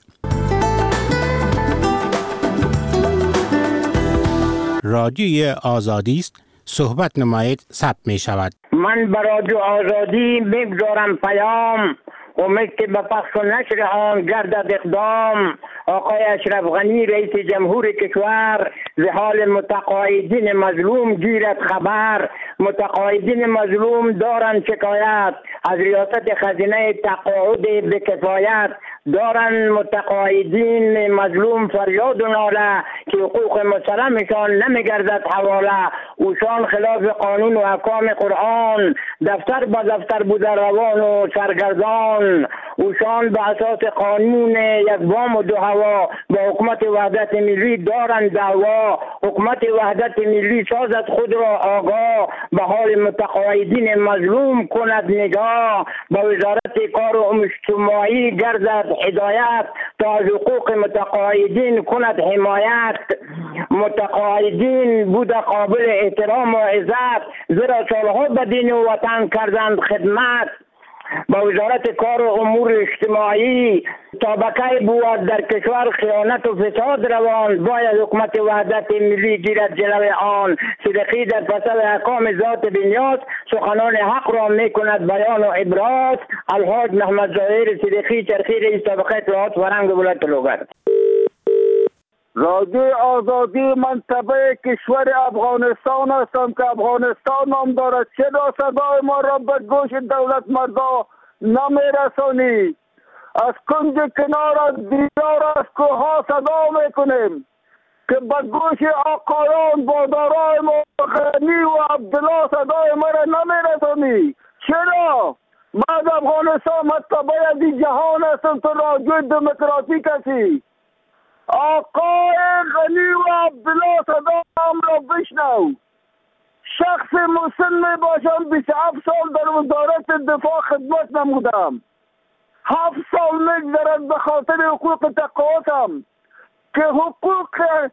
رادیو آزادی است، صحبت نمایید ثبت می شود. من به رادیو آزادی میگذارم پیام، امید که به پخش و نشر آن گردد اقدام. آقای اشرف غنی رئیس جمهور کشور ز حال متقاعدین مظلوم گیرد خبر. متقاعدین مظلوم دارند شکایت از ریاست خزینه تقاعد به کفایت. دارند متقاعدین مظلوم فریاد و ناله که حقوق مسلمشان نمیگردد حواله. اوشان خلاف قانون و احکام قرآن، دفتر با دفتر بوده روان و سرگردان. اوشان به اساس قانون یک بام و دو هوا با حکومت وحدت ملی دارند دعوا. حکومت وحدت ملی سازد خود را آگاه، به حال متقاعدین مظلوم کند نگاه. با وزارت کار و اجتماعی گردد هدایت، تا از حقوق متقاعدین کند حمایت. متقاعدین بود قابل احترام و عزت، زیرا سالها به دین و وطن کردند خدمت. با وزارت کار و امور اجتماعی طبقه بود در کشور خیانت و فساد روان، باید حکومت وحدت ملی گیرد جلوی آن. صدقی در فصل احکام ذات بنیاد سخنان حق را می کند بیان و ابراز. الحاج محمد ظاهر صدقی چرخی رئیس طبقه اطلاعات فرهنگ ولایت لوگر. رادیو آزادی منطقه کشور افغانستان هستم که افغانستان نام دارد. چرا صدای ما را به گوش دولت مردا نمیرسانی؟ از کنج کنار از دیار از کوها صدا میکنیم که به گوش آقایان بادارای غنی و عبدالله صدای ما را نمیرسانی. چرا؟ من از افغانستان منطقه از جهان هستم، تو رادیو دموکراتیک هستی. آقای غنی و عبدالله صدام را بشنو. شخص مسن می باشم. بیست و هفت سال در وزارت دفاع خدمت نمودم. هفت سال میگذرد به خاطر حقوق تقاعدم که حقوق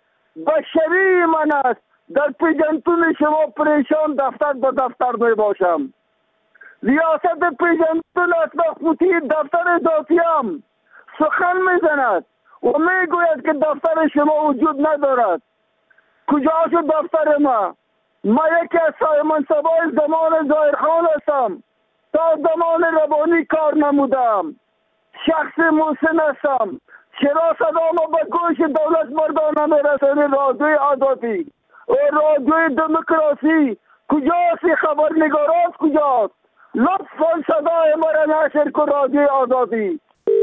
بشری من است. در پیجنتون شما پریشان دفتر به دفتر می باشم. ریاست پیجنتون اسنافوتی دفتر ذاتیم سخن میزند و میگوید که دفتر شما وجود ندارد. کجا شد دفتر ما؟ ما یکی از صاحب منصبای زمان ظاهرخان هستم. تا زمان ربانی کار نمودم. شخص محسن هستم. چرا صدا ما به گوش دولت مردان نمیرسانی؟ رادیوی آزادی و رادیوی دموکراسی کجاست؟ خبرنگارات کجاست؟ لطفا صدای ما را نشر کن رادیوی آزادی.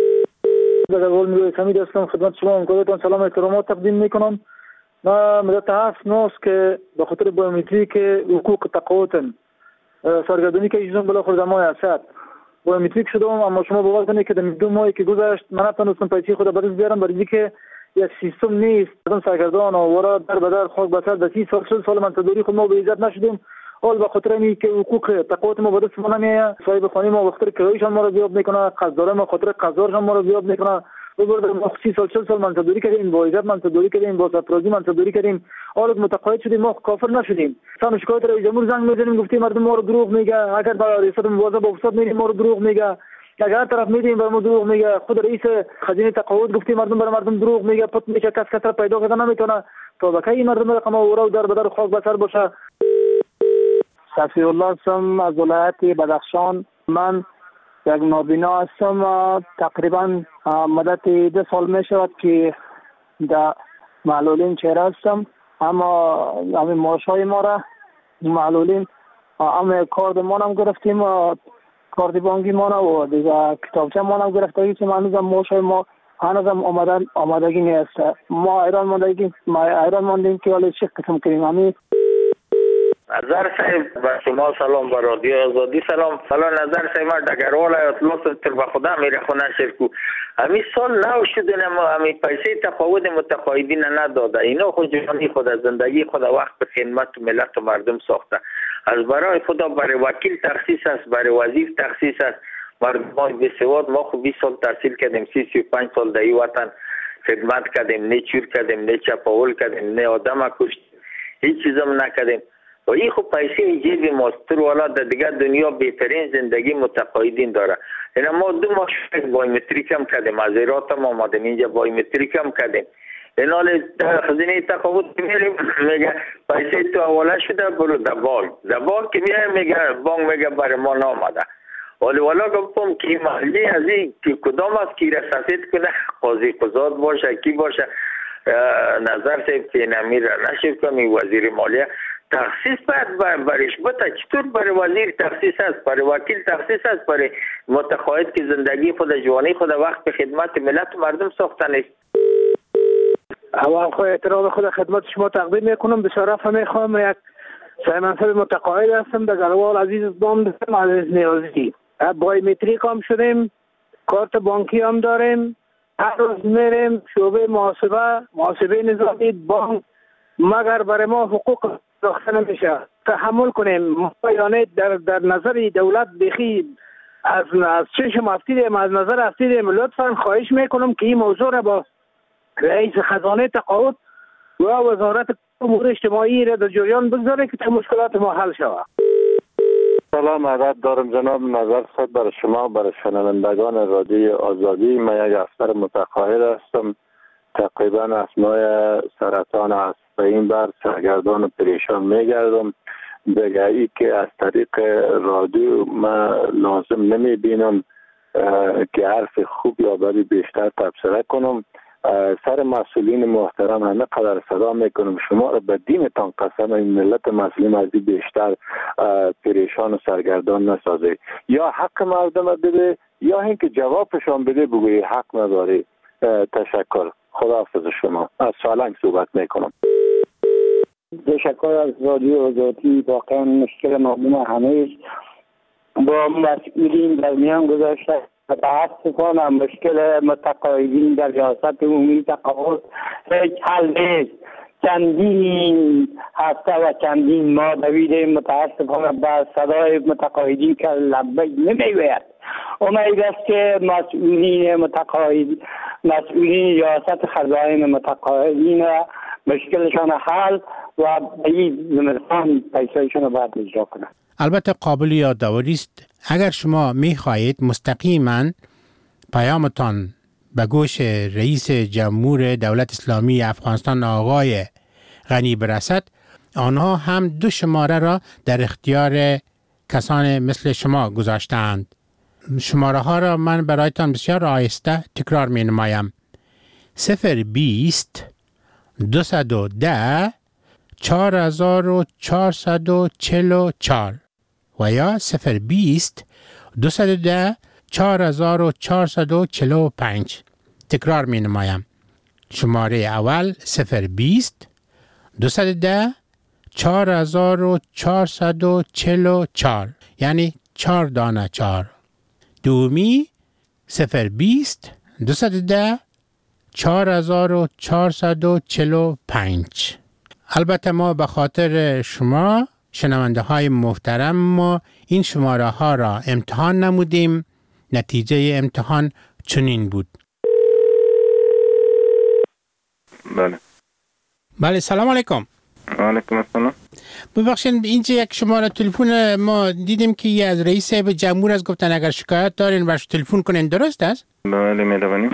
در قول میگوی حمید هستم. خدمت شما همکارتان سلام احترامات تقدیم میکنم. ما مدت هفت ماست که به خاطر بیومتریک حقوق تقاعد سرگردانی که اجرام بلا خود زمان هست بیومتریک شدم، اما شما باور کنید که در دو ماهی که گذشت من نتونستم پیسه خود برای بیارم، برای اینکه یک سیستم نیست. مثلا سرگردان آوارا در بدر خاک بسر در سی سال شد سال منتظری خود ما به عزت نشدیم. حال به خاطر اینکه که حقوق تقاعد ما به دست ما نمیاد، صاحب خانه ما وقتی کرایه‌شان ما رو بیاب میکنه، قرضدار ما خاطر قرضدارشان ما رو بیاب میکنه. ببرد ما سی سال چهل سال منتظری کردیم، با عزت منتظری کردیم، با سرفرازی منتظری کردیم. حالا متقاعد شدیم، ما کافر نشدیم. سان شکایت رئیس جمهور زنگ میزنیم گفتیم مردم ما رو دروغ میگه. اگر با ریاست موظف افتاد میریم ما رو دروغ میگه. اگر طرف میدیم بر ما دروغ میگه. خود رئیس خزینه تقاعد گفتیم مردم بر مردم دروغ میگه. پت میشه کس کس پیدا کردن نمیتونه. تا بکی مردم رقم و در بدر خاک بسر باشه. صفی الله هستم از ولایت بدخشان. من یک نابینا هستم. تقریبا مدت دو سال می شود که در معلولین چهره هستم، اما همین معاش های ما را معلولین همه کارد ما هم گرفتیم، کارد بانکی ما را و دیگه کتابچه ما هم گرفته که من هنوزم معاش های ما هنوزم آمدن آمدگی نیست. ما ایران ماندگی ما ایران ماندیم که حالا چه قسم کنیم. همین نظر صاحب با شما سلام، با رادیو آزادی سلام. سلام نظر صاحب، ما دگرال ایت لطف تر به خدا میره خونه شرکو همین سال نو شده، ما همین پیسه تقاعد متقاعدین نداده. اینا خود جوانی خود از زندگی خود وقت به خدمت ملت و مردم ساخته. از برای خدا برای وکیل تخصیص است، برای وزیر تخصیص است. مردم بی سواد ما خود بیست سال تحصیل کردیم، سی سی و پنج سال در این وطن خدمت کردیم، نه چور کردیم، نه چپاول کردیم، نه آدم کشتیم، هیچ چیزم نکردیم. و این خب پیسه جیب ماستر والا در دیگه دنیا بهترین زندگی متقاعدین داره. اینا ما دو ماه بایومتریک هم کردیم، از ایرات هم آمدیم اینجا بایومتریک هم کردیم. اینا خزینه تقاعد میریم میگه پیسه تو حواله شده برو در بانک. در بانک که میگه میگه بانک میگه برای ما نامده. ولی والا گفتم که محلی از این که کدام است که رسید کنه، قاضی قضات باشه کی باشه. نظر صاحب که نمیر نشد کنی وزیر مالیه تخصیص باید برش بتا. چطور برای وزیر تخصیص است، برای وکیل تخصیص است، برای متقاعد که زندگی خود جوانی خود وقت به خدمت ملت و مردم ساختن است. اول خود احترام خود خدمت شما تقدیم میکنم. به شرف میخوام یک صاحب منصب متقاعد هستم در گروال عزیز بام دستم عزیز نیازی. بایومتریک هم شدیم، کارت بانکی هم داریم، هر روز میریم شعبه محاسبه محاسبه نظامی بانک، مگر برای ما حقوق ساخته نمیشه. تحمل کنیم یعنی در در نظر دولت بخی از از چشم افتیدیم، از نظر افتیدیم. لطفا خواهش میکنم که این موضوع را با رئیس خزانه تقاعد و وزارت امور اجتماعی را در جریان بگذاره که تا مشکلات ما حل شود. سلام عرض دارم جناب نظر صاحب برای شما، برای شنوندگان رادیو آزادی. من یک افسر متقاعد هستم. تقریبا از نوع سرطان است به این بر سرگردان و پریشان میگردم. دیگه ای که از طریق رادیو من لازم نمی بینم که حرف خوب یا بدی بیشتر تبصره کنم. سر مسئولین محترم همه قدر صدا میکنم شما را به دینتان قسم این ملت مسلم از این بیشتر پریشان و سرگردان نسازه. یا حق مردم بده یا اینکه جوابشان بده بگوی حق نداری. تشکر. خداحافظ شما. از سالنگ صحبت میکنم. تشکر از رادیو آزادی. واقعا مشکل مردم همه با مسئولین در میان گذاشته. متاسفانه مشکل متقاعدین در ریاست عمومی تقاعد هیچ حل نیست. چندین هفته و چندین ماه دویدیم، متاسفانه به صدای متقاعدین که لبیک نمیگوید. امید است که مسئولین متقاعد مسئولین ریاست خزائن متقاعدین مشکلشان حل و به این زمستان پیسایشان رو باید اجرا کنند. البته قابل یادآوری است اگر شما می‌خواهید مستقیما پیامتان به گوش رئیس جمهور دولت اسلامی افغانستان آقای غنی برسد، آنها هم دو شماره را در اختیار کسان مثل شما گذاشتند. شماره ها را من برایتان بسیار آهسته تکرار می نمایم. صفر بیست دوصد و ده چهار هزار و چهارصد و چهل و چهار و یا صفر بیست دوصد و ده چهار هزار و چهارصد و چهل و پنج. تکرار می نمایم. شماره اول صفر بیست دوصد و ده چهار هزار و چهارصد و چهل و چهار، یعنی چهار دانه چهار. دومی صفر بیست دوصد و ده چهار هزار و چهارصد و چهل و پنج. البته ما به خاطر شما شنونده های محترم ما این شماره ها را امتحان نمودیم. نتیجه امتحان چنین بود. بله بله سلام علیکم. علیکم السلام. ببخشید اینجا یک شماره تلفن ما دیدیم که از رئیس صاحب جمهور از گفتن اگر شکایت دارین برش تلفن کنین، درست است؟ بله می‌دونیم.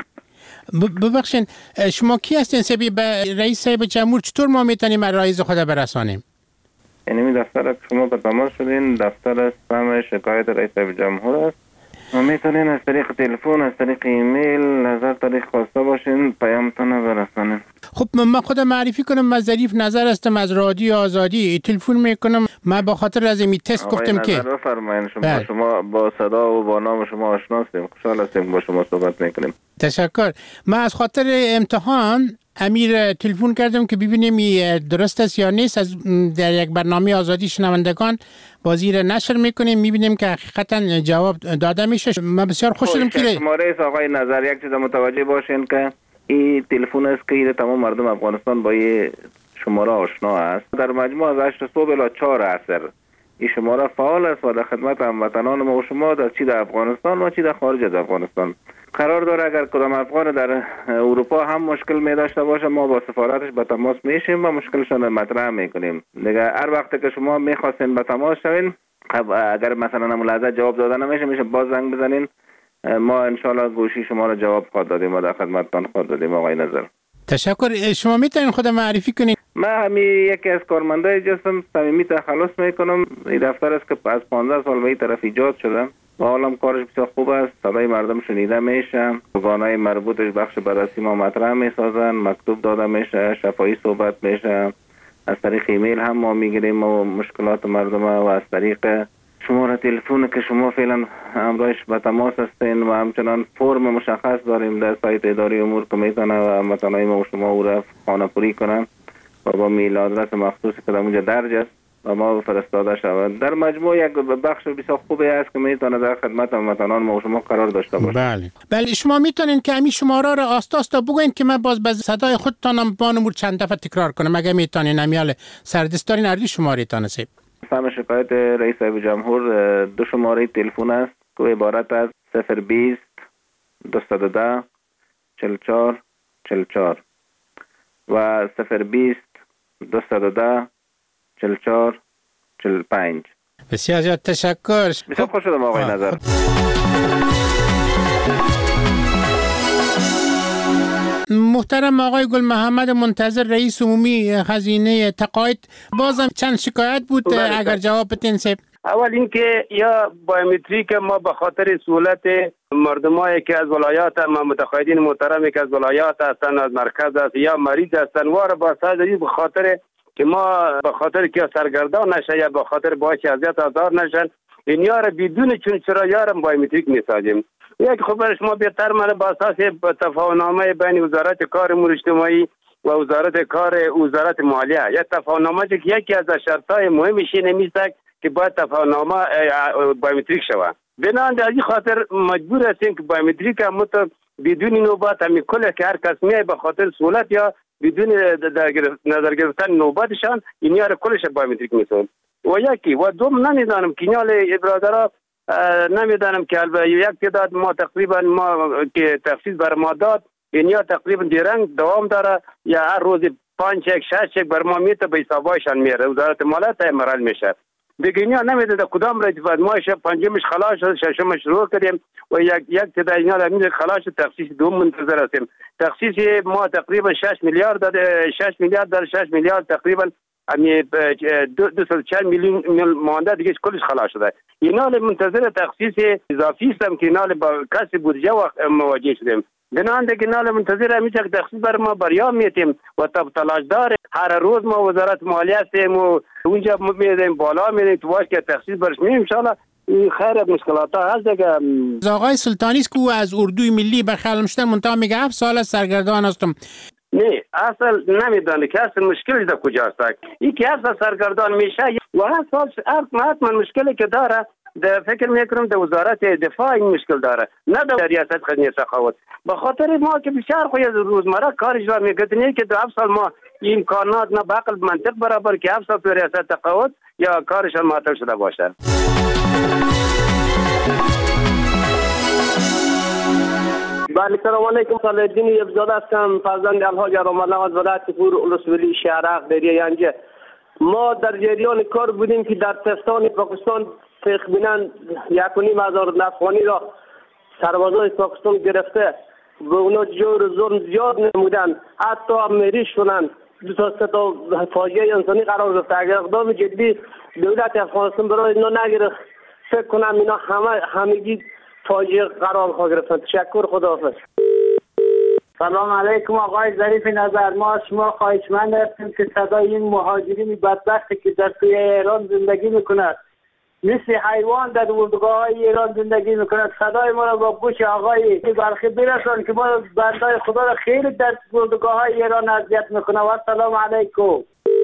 ببخشید شما کی هستین سبی به رئیس صاحب جمهور چطور ما میتونیم رایز خود برسانیم؟ یعنی دفتر شما به تماس شدین، دفتر سهم شکایت رئیس صاحب جمهور است. ما میتونین از طریق تلفن، از طریق ایمیل، از طریق خواسته باشین پیامتون برسانین. خب من خودم معرفی کنم، من ظریف نظر هستم از رادیو آزادی. تلفن میکنم، من به خاطر از این تست گفتم که نظر بفرمایید. شما بله. شما با صدا و با نام شما آشنا هستیم، خوشحال هستیم با شما صحبت میکنیم. تشکر. من از خاطر امتحان امیر تلفن کردم که ببینیم درست است یا نیست. از در یک برنامه آزادی شنوندگان بازی نشر میکنیم، میبینیم که حقیقتا جواب داده میشه. من بسیار خوش شدم که شماره آقای نظر یک چیز متوجه باشین که این تلفن است که تمام مردم افغانستان با این شماره آشنا است. در مجموع از هشت صبح الی چهار عصر این شماره فعال است و در خدمت هموطنان ما و شما در چی در افغانستان و چی در خارج از افغانستان قرار داره. اگر کدام افغان در اروپا هم مشکل می داشته باشه ما با سفارتش به تماس میشیم و مشکلشون مطرح میکنیم. دیگه هر وقت که شما میخواستین به تماس شوین، اگر مثلا همون لحظه جواب داده نمیشه میشه باز زنگ بزنین، ما انشالله گوشی شما را جواب خواهد دادیم و در خدمتتان خواهد دادیم. آقای نظر تشکر. شما میتونین خود معرفی کنین؟ من همین یکی از کارمندای جسم صمیمی تخلص میکنم. این دفتر است که از پانزده سال به این طرف ایجاد شده و حالم کارش بسیار خوب است. صدای مردم شنیده میشه، ارگانهای مربوطش بخش بررسی ما مطرح میسازن، مکتوب داده میشه، شفاهی صحبت میشه، از طریق ایمیل هم ما میگیریم و مشکلات مردم و از طریق شماره تلفن که شما فعلا همراهش به تماس هستین و همچنان فرم مشخص داریم در سایت اداری امور که میتونه و هموطنان ما و شما او را خانه پوری کنن و با میل آدرس مخصوصی که در اونجا درج است و ما فرستاده شود. در مجموع یک بخش بسیار خوبی است که میتونه در خدمت هموطنان ما و شما قرار داشته باشه. بله بله. شما میتونین که همین شماره را آستا آستا بگوین که من باز به صدای خودتانم بانمور چند دفعه تکرار کنم اگه میتونین. امیال سردست دارین اردی شماره تان نصیب. سهم شکایت رئیس صاحب جمهور دو شماره تلفن است که عبارت از صفر بیست دوصد و ده چهل و چهار چهل و چهار و صفر بیست دوصد و ده چهل و چهار چهل و پنج. بسیار زیاد تشکر. بسیار خوش شدم آقای نظر. محترم آقای گل محمد منتظر رئیس عمومی خزینه تقاعد، بازم چند شکایت بود اگر جواب بدین سب. اول اینکه یا بایومتریک ما به خاطر سهولت مردمایی که از ولایات ما متقاعدین محترمی که از ولایات هستن، از مرکز است یا مریض هستن واره با سازی به خاطر که ما به خاطر که سرگردان نشه یا به خاطر باعث اذیت آزار نشن این یار بدون چون چرا یارم بایومتریک میسازیم. یک خبر شما بهتر من با اساس تفاهمنامه بین وزارت کار امور اجتماعی و وزارت کار وزارت مالیه یک تفاهمنامه که یکی از شرطای مهمش نمیشه که باید تفاهمنامه بایومتریک شود. بنابراین از این خاطر مجبور هستیم که بایومتریک هم بدون نوبت همین کل که هر کس میای به خاطر سهولت یا بدون نظر گرفتن نوبتشان اینیا را کلش بایومتریک میسازن. و یکی و دوم نمیدانم که اینال برادرها نمیدانم که البته یک تعداد ما تقریبا ما که تخصیص بر ما داد اینیا تقریبا درنگ دوام داره یا هر روز پنج یک شش یک بر ما میته به حسابایشان میره وزارت مالیات مرال میشه دیگه اینیا نمیده کدام را اتفاق ما پنجمش خلاص شد ششمش شروع کردیم و یک یک تعداد اینا را میده خلاص تخصیص دوم منتظر هستیم. تخصیص ما تقریبا شش میلیارد داده شش میلیارد در شش میلیارد تقریبا امی دو سال چند میلیون مانده دیگه کلش خلاص شده. اینا منتظر تخصیص اضافی هستم که اینا با کسب بودجه مواجه شدیم. بنان دیگه اینا منتظر همیشه تخصیص بر ما بریا میتیم و تب تلاش داره هر روز ما وزارت مالیه هستیم و اونجا میدیم بالا میدیم تو واش که تخصیص برش میدیم ان شاء الله خیر مشکلات ها هست دیگه. آقای سلطانی است که او از اردوی ملی بخیال مشتن منتها میگه هفت سال سرگردان هستم. نه اصل نمیدانه که اصل مشکلی در کجاست. این که اصل سرگردان میشه و اصل حتما مشکلی که داره در فکر میکنم در وزارت دفاع این مشکل داره نه در ریاست خزینه سخاوت. به خاطر ما که بسیار خوی از روزمره کارش را میگذنی که دو هفت سال ما این امکانات نه به عقل منطق برابر که هفت سال تو ریاست سخاوت یا کارشان معطل شده باشه. بله سلام علیکم. صالح‌الدین ابزاده هستم فرزند الحاج ارام‌الله از ولایت پور ولسوالی شهرک دریای ینجه. ما در جریان کار بودیم که در تستان پاکستان تقریباً یک و نیم هزار افغانی را سربازای پاکستان گرفته و اونا جور و ظلم زیاد نمودن حتی مریض شدن دو تا سه تا فاجعه انسانی قرار گرفته. اگر اقدام جدی دولت افغانستان برای اینا نگرفت فکر کنم اینا همه همگی فاجعه قرار خواهد گرفتن. تشکر خداحافظ. سلام علیکم آقای ظریف نظر. ما شما خواهشمند هستیم که صدای این مهاجرین بدبختی که در توی ایران زندگی میکنند مثل حیوان در اردوگاه های ایران زندگی میکنند صدای ما را با گوش آقای بلخی برسان که ما بندای خدا را خیلی در اردوگاه های ایران اذیت میکنه. و سلام علیکم.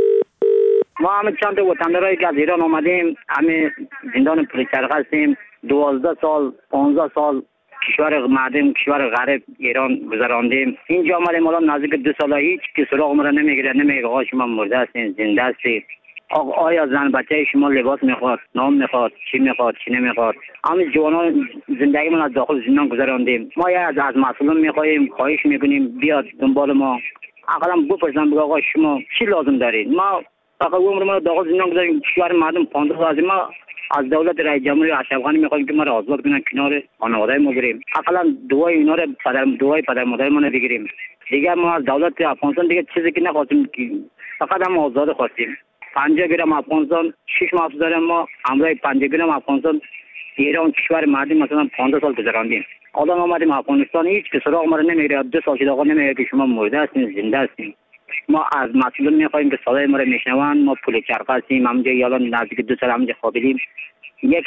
ما همه چند تا وطندارایی که از ایران آمدیم همه زندان پلیچرخ هستیم. دوازده سال پانزده سال کشور مردم کشور غریب ایران گذراندیم. اینجا آمدیم الان نزدیک دو سال هیچ که سراغ ما را نمیگیره نمیگه آقا شما مرده هستین زنده هستید. آقا آیا زن بچه شما لباس میخواد نام میخواد چی میخواد چی نمیخواد. همین جوانان زندگی من از داخل زندان گذراندیم. ما یا از از مسئولان میخواهیم خواهش میکنیم بیاد دنبال ما اقلا بپرسن بگه آقا شما چی لازم دارید. ما فقط عمر ما داخل زندان گذاریم کشور مردم پانزده سال ما از دولت رئیس جمهوری اشرف غنی میخوایم که ما را آزاد کنن کنار خانواده ما بریم اقلا دعای اینا را پدر دعای پدر مادر ما بگیریم. دیگه ما از دولت افغانستان دیگه چیزی که نخواستیم که فقط هم آزاد خواستیم. پنجاه گرم افغانستان شش ماه داریم ما همراه پنجاه گرم افغانستان ایران کشور مردم مثلا پانزده سال گذراندیم. حالا آمدیم افغانستان هیچ که سراغ ما را نمیگیره. دو سال شده آقا نمیگه که شما مرده هستین زنده هستین. ما از مسئولان میخوایم که صدای ما را میشنوند. ما پول چرخ هستیم همونجا یالان نزدیک دو سال همونجا خوابیدیم یک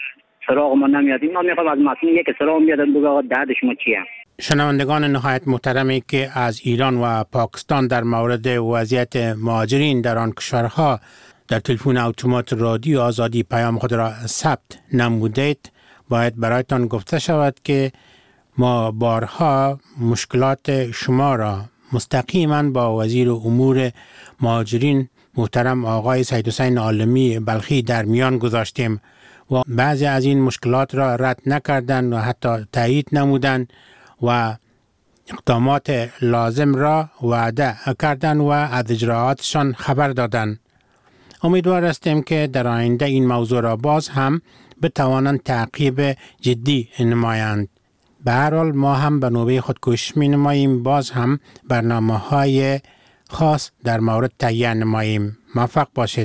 سراغ ما نمیاد. ما میخوایم از مسئولین یک سراغ میادن بگه آقا درد شما چیه. شنوندگان نهایت محترمی که از ایران و پاکستان در مورد وضعیت مهاجرین در آن کشورها در تلفن اتومات رادیو آزادی پیام خود را ثبت نمودید باید برایتان گفته شود که ما بارها مشکلات شما را مستقیما با وزیر امور مهاجرین محترم آقای سید حسین عالمی بلخی در میان گذاشتیم و بعضی از این مشکلات را رد نکردند و حتی تایید نمودند و اقدامات لازم را وعده کردند و از اجراعاتشان خبر دادند. امیدوار هستیم که در آینده این موضوع را باز هم بتوانند تعقیب جدی نمایند. به هر حال ما هم به نوبه خود کوشش می نماییم باز هم برنامه های خاص در مورد تهیه نماییم. موفق باشید.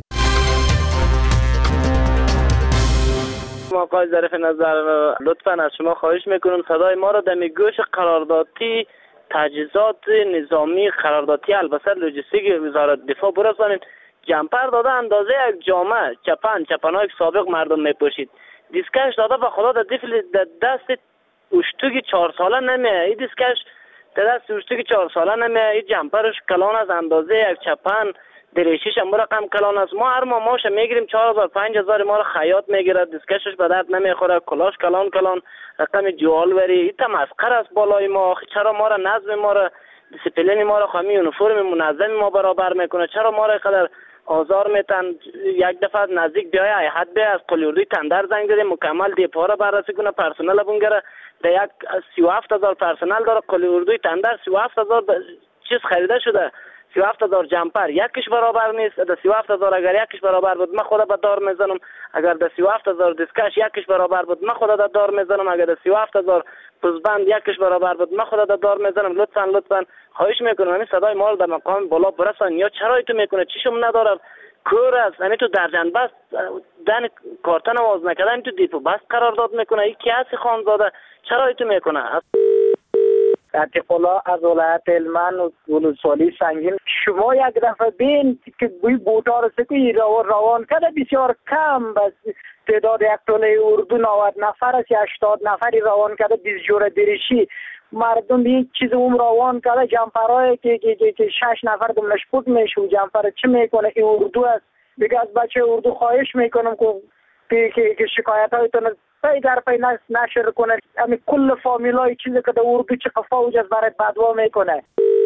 آقای ظریف نظر لطفاً از شما خواهش میکنم صدای ما را در گوش قراردادی تجهیزات نظامی قراردادی البته لوجستیک وزارت دفاع برسانید. جمپر داده اندازه یک جامعه چپن چپنهای سابق مردم میپوشید. دیسکش داده به خدا در دست اشتوگی چهار ساله نمیه. این دیسکش در دست اشتوگی چهار ساله نمیه. این جمپرش کلان از اندازه یک چپن دریشیش هم رقم کلان است. ما هر ماه ماش میگیریم چهار هزار پنج هزار ما را خیاط میگیره. دیسکشش به درد نمیخوره. کلاش کلان کلان رقم جوال بری. این تمسخر است بالای ما. چرا ما را نظم ما را دیسیپلین ما را خواهی یونیفرم منظم ما برابر میکنه؟ چرا ما را قدر آزار میتن؟ یک دفعه نزدیک بیای حد به از قلی اردوی تندر زنگ زده مکمل دیپا را بررسی کنه، پرسنل بونگره در یک سی و هفت هزار پرسنل داره قلی اردوی تندر، سی و هفت هزار چیز خریده شده، سی و هفت هزار جمپر یکیش برابر نیست. در سی و هفت هزار اگر یکیش برابر بود من خدا به دار میزنم، اگر در سی و هفت هزار دیسکش یکیش برابر بود من خدا در دار میزنم، اگر در سی و هفت هزار پوزبند یکیش برابر بود من خدا در دار میزنم. لطفا لطفا خواهش میکنم همین صدای ما رو در مقام بالا برسان. یا چرا تو میکنه چیشم نداره کور است، یعنی تو درجن بس دن کارتن آواز نکردن تو دیپو بس قرار داد میکنه. این کی هستی خانزاده؟ چرا تو میکنه؟ عتیق الله از ولایت هلمند ولسوالی سنگین. شما یک دفعه بین که بوی بوتا رو سکوی روان کرده بسیار کم، بس تعداد یک توله اردو نود نفر است، هشتاد نفری روان کرده، بیست جور دریشی مردم به یک چیز اون روان کرده. جمپرهای که که که, که شش نفر دمش پود میشه جمپر چه میکنه؟ این اردو است. دیگه از بچه اردو خواهش میکنم که که, که شکایت هایتون پی در پی نشر کنه. همین کل فامیلای چیزی که در اردو چه قفاوج از برای بدوا میکنه.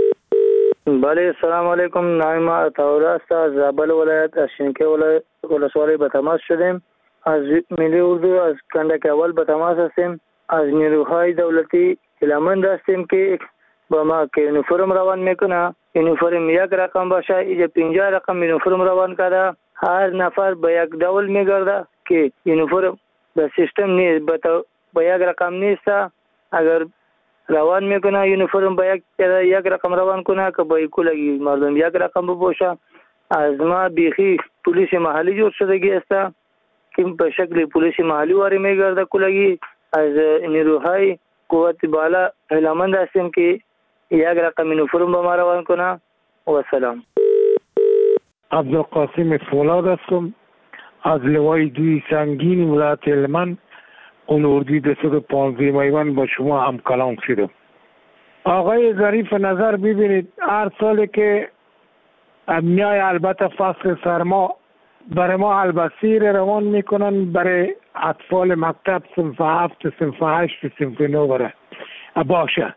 بله سلام علیکم. نام ما عطاالله است، از زابل ولایت از شینکه ولایت ولسوالی به تماس شدیم. از ملی اردو از کندک اول به تماس هستیم. از نیروهای دولتی هیله‌مند هستیم که با ما که یونیفرم روان میکنه، یونیفرم یک رقم باشه، اینجا پنجاه رقم یونیفرم روان کرده، هر نفر به یک دول میگرده که یونیفرم به سیستم نیست، به یک رقم نیست. اگر روان میکنه یونیفرم به یک یک رقم روان کنه که با کلگی مردم یک رقم بپوشه. از ما بیخی پلیس محلی جور شدگی است که به شکل پلیس محلی واری میگرده کلگی. از نیروهای قوت بالا هیله‌مند هستیم که یک رقم یونیفرم به ما روان کنه. و سلام. عبدالقاسم فولاد هستم از لوای دوی سنگین ولایت هلمند اردوی دویست و پانزده میوان با شما هم کلام شدم. آقای ظریف نظر ببینید، هر سالی که میای البته فصل سرما برای ما البسیر روان میکنن برای اطفال مکتب صنف هفت صنف هشت صنف نو برای باشه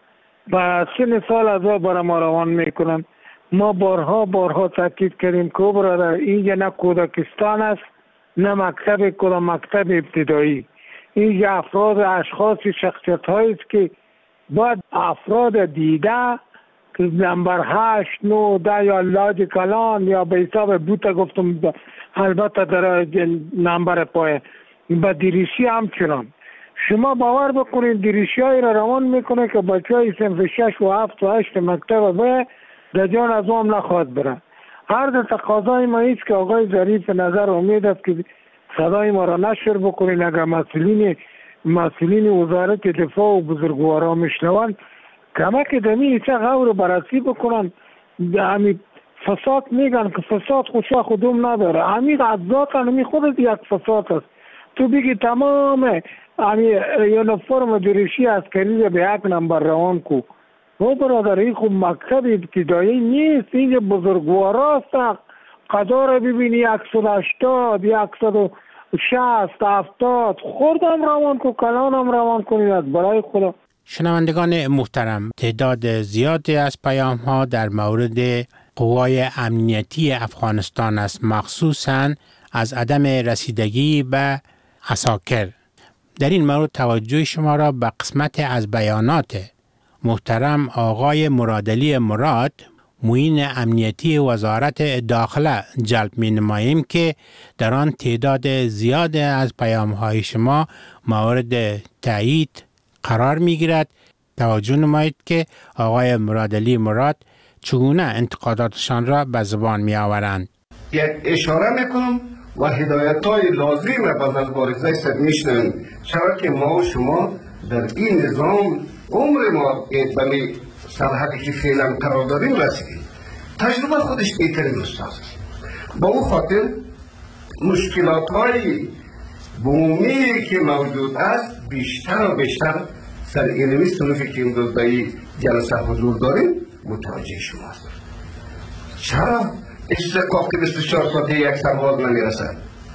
و سن سال از برای ما روان میکنن. ما بارها بارها تاکید کردیم که برادر اینجا نه کودکستان است نه مکتب کدام مکتب ابتدایی. اینجا افراد اشخاص شخصیت هایی است که باید افراد دیده که نمبر هشت نو ده یا لاج کلان یا به حساب بوتا گفتم البته در نمبر پای با دیریشی همچنان. شما باور بکنید دیریشی های را روان میکنه که بچه های صنف شش و هفت و هشت مکتب به در جان از هم نخواهد برن. هر تقاضای ما ایست که آقای ظریف نظر امید است که صدای ما را نشر بکنید. اگر مسئولین مسئولین وزارت دفاع و بزرگوارا میشنوند کمک دمی ایسا غور بررسی بکنن. همین فساد میگن که فساد خوشا خودم نداره، همین از ذات همی خودت یک فساد است. تو بگی تمام همین یونیفرم دریشی عسکری به یک نمبر روان کو. و برادر این خوب مکتب ابتدایی نیست، اینجا بزرگوارا است. قدار ببینی یکصد و هشتاد یکصد و شصت هفتاد خوردم روان کو، کلانم روان کنید از برای خدا. شنوندگان محترم، تعداد زیادی از پیام ها در مورد قوای امنیتی افغانستان است، مخصوصاً از عدم رسیدگی به عساکر. در این مورد توجه شما را به قسمت از بیانات محترم آقای مرادعلی مراد، معین امنیتی وزارت داخله جلب می نماییم که در آن تعداد زیاد از پیام های شما مورد تایید قرار می گیرد. توجه نمایید که آقای مرادعلی مراد چگونه انتقاداتشان را به زبان می آورند. یک اشاره میکنم و هدایت های لازم را از مبارزه صد میشنویم، چرا که ما و شما در این نظام عمر ما به سرحدی که فعلا قرار داریم رسیدیم. تجربه خودش بهترین استاد است. با او خاطر مشکلات های بومی که موجود است بیشتر و بیشتر سر علمی صنفی که امروز در این جلسه حضور داریم متوجه شما است. چرا استحقاق بیست و چهار ساعته یک سرباز نمیرسد؟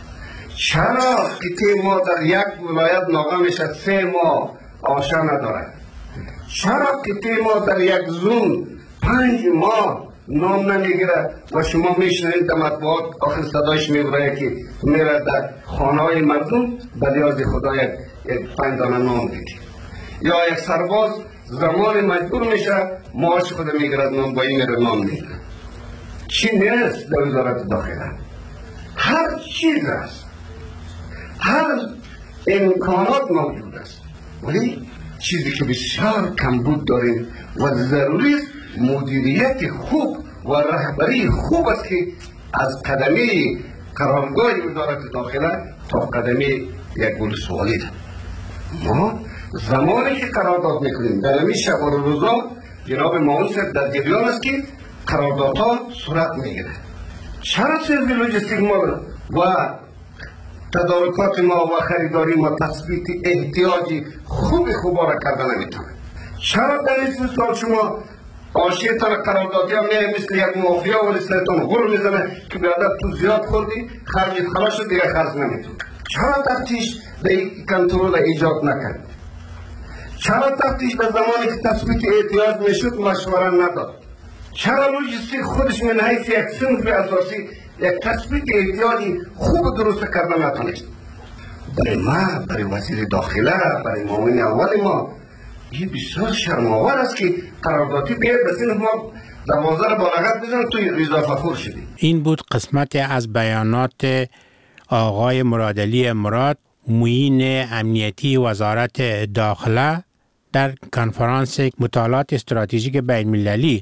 چرا که ما در یک ولایت ناقه میشد سه ماه آشا ندارد؟ چرا که ما در یک زون پنج ماه نام نمیگیره و شما میشنید در مطبوعات آخر صدایش میبره که میره در خانه های مردم به لیاز خدا یک پنج دانه نام دیدی. یا یک سرباز زمان مجبور میشه معاش خود میگیرد نام با این میره نام میگیره. چی نیست در وزارت داخله؟ هر چیز است، هر امکانات موجود است، ولی چیزی که بسیار کمبود داریم و ضروری است مدیریت خوب و رهبری خوب است که از قدمی قرارگاه وزارت داخله تا قدمی یک ولسوالی ده. ما زمانی که قرارداد میکنیم در همین شب و روزا جناب معاون صاحب در جریان است که قراردادها صورت میگیره. چرا سرویس لوجستیک ما و تدارکات ما و خریداری ما تثبیت احتیاجی خوب خوبا را کردن نمیتونه؟ چرا در این سال شما آشیتان قراردادی هم نه مثل یک مافیا و لسلتان غر میزنه که بیادر تو زیاد خوردی خرجت خلاص شد دیگه خرج نمیتون؟ چرا تفتیش به کنترل ایجاد نکرد؟ چرا تفتیش به زمانی که تثبیت احتیاج میشد مشوره نداد؟ چرا لوجستیک خودش من حیث یک صنف اساسی یک تثبیت احتیاجی خوب درست کردن نتونست؟ برای ما، برای وزیر داخله، برای معاون اول ما این بسیار شرم‌آور است که قراردادی بیاید به صنف ما دوازده با لغت بزن توی اضافه خور شدی. این بود قسمت از بیانات آقای مرادعلی مراد، معین امنیتی وزارت داخله در کنفرانس مطالعات استراتژیک بین المللی.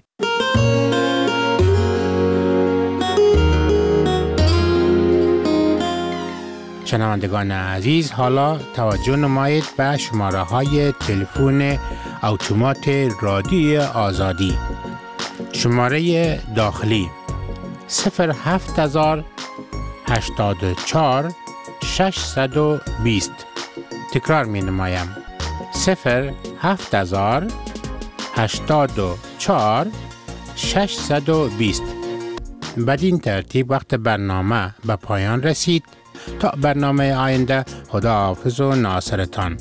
شنوندگان عزیز، حالا توجه نمایید به شماره های تلفن اتومات رادیوی آزادی. شماره داخلی صفر هفت هزار هشتاد و چهار ششصد و بیست. تکرار می نمایم صفر هفت هزار هشتاد و چهار ششصد و بیست. بدین ترتیب وقت برنامه به پایان رسید. تا برنامه آینده، خداحافظ و ناصرتان.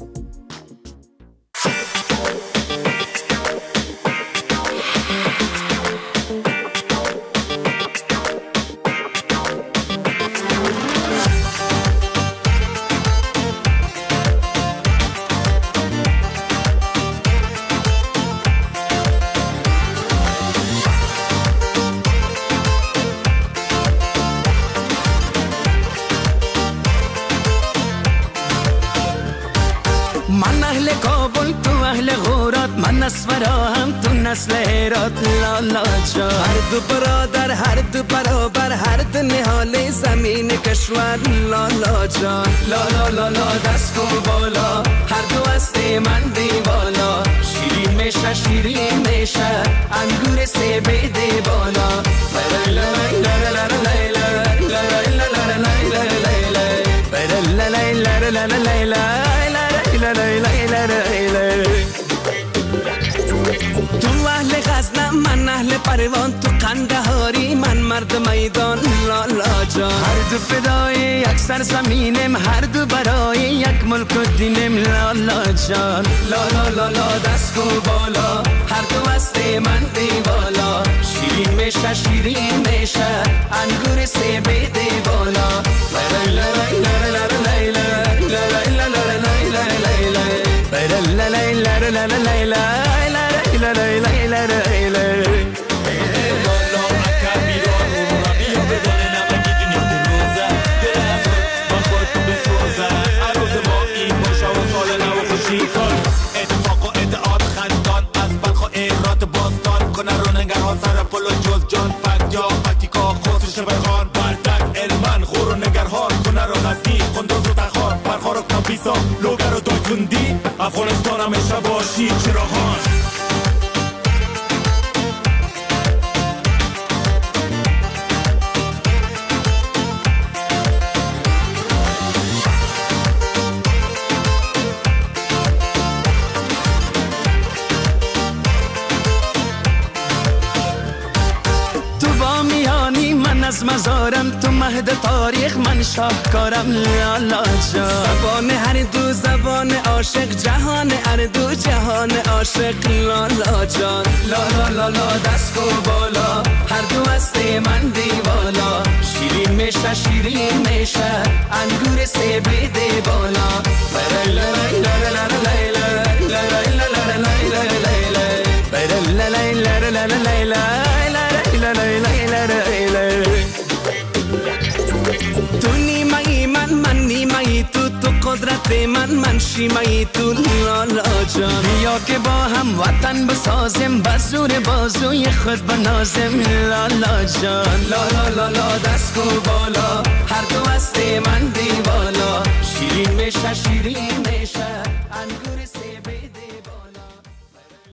نسل هرات لالا جا، هر دو برادر هر دو برابر هر دو نهال زمین کشور لالا جا، لالا لالا دست کن بالا هر دو هست من دیوالا، شیرین میشه شیرین میشه انگور سیب دی بالا، تو اهل غزنم من اهل پروان، تو قندهاری من مرد میدان لالا جان، هر دو فدای یک سرزمینم هر دو برای یک ملک و دینم لالا جان، لالا لالا دست کو بالا هر دو هست من دیوالا، شیرین میشه شیرین میشه انگور سیب دی بالا، اتفاق و ادعاد خندان از بلخ و ایرات باستان کنه رو نگرها سر پل و جز جان فک یا پتیکا خسر شبه خان بردک علمن خور و نگرها کنه رو غزنی خندوز و تخار برخار و کمپیسا لوگر و دایتوندی افغانستان همیشه باشی چراغان. از مزارم تو مهد تاریخ من شاهکارم لالا جان، زبان هر دو زبان عاشق جهان هر دو جهان عاشق عاشق لالا جان، لالا لالا دست و بالا، هر دو هست من دیوالا، شیرین میشه شیرین میشه انگور سیب ده بالا، لا لا لا لا لا لا لا لا لا. تو نیمه من من نیمه تو، تو قدرت من من شیمه تو لالا جان، بیا که با هم وطن بسازیم، بزور بازوی خود بنازیم لالا جان، لالا لالا دست کو بالا، هر دو هست من دیوالا، شیرین میشه شیرین میشه انگور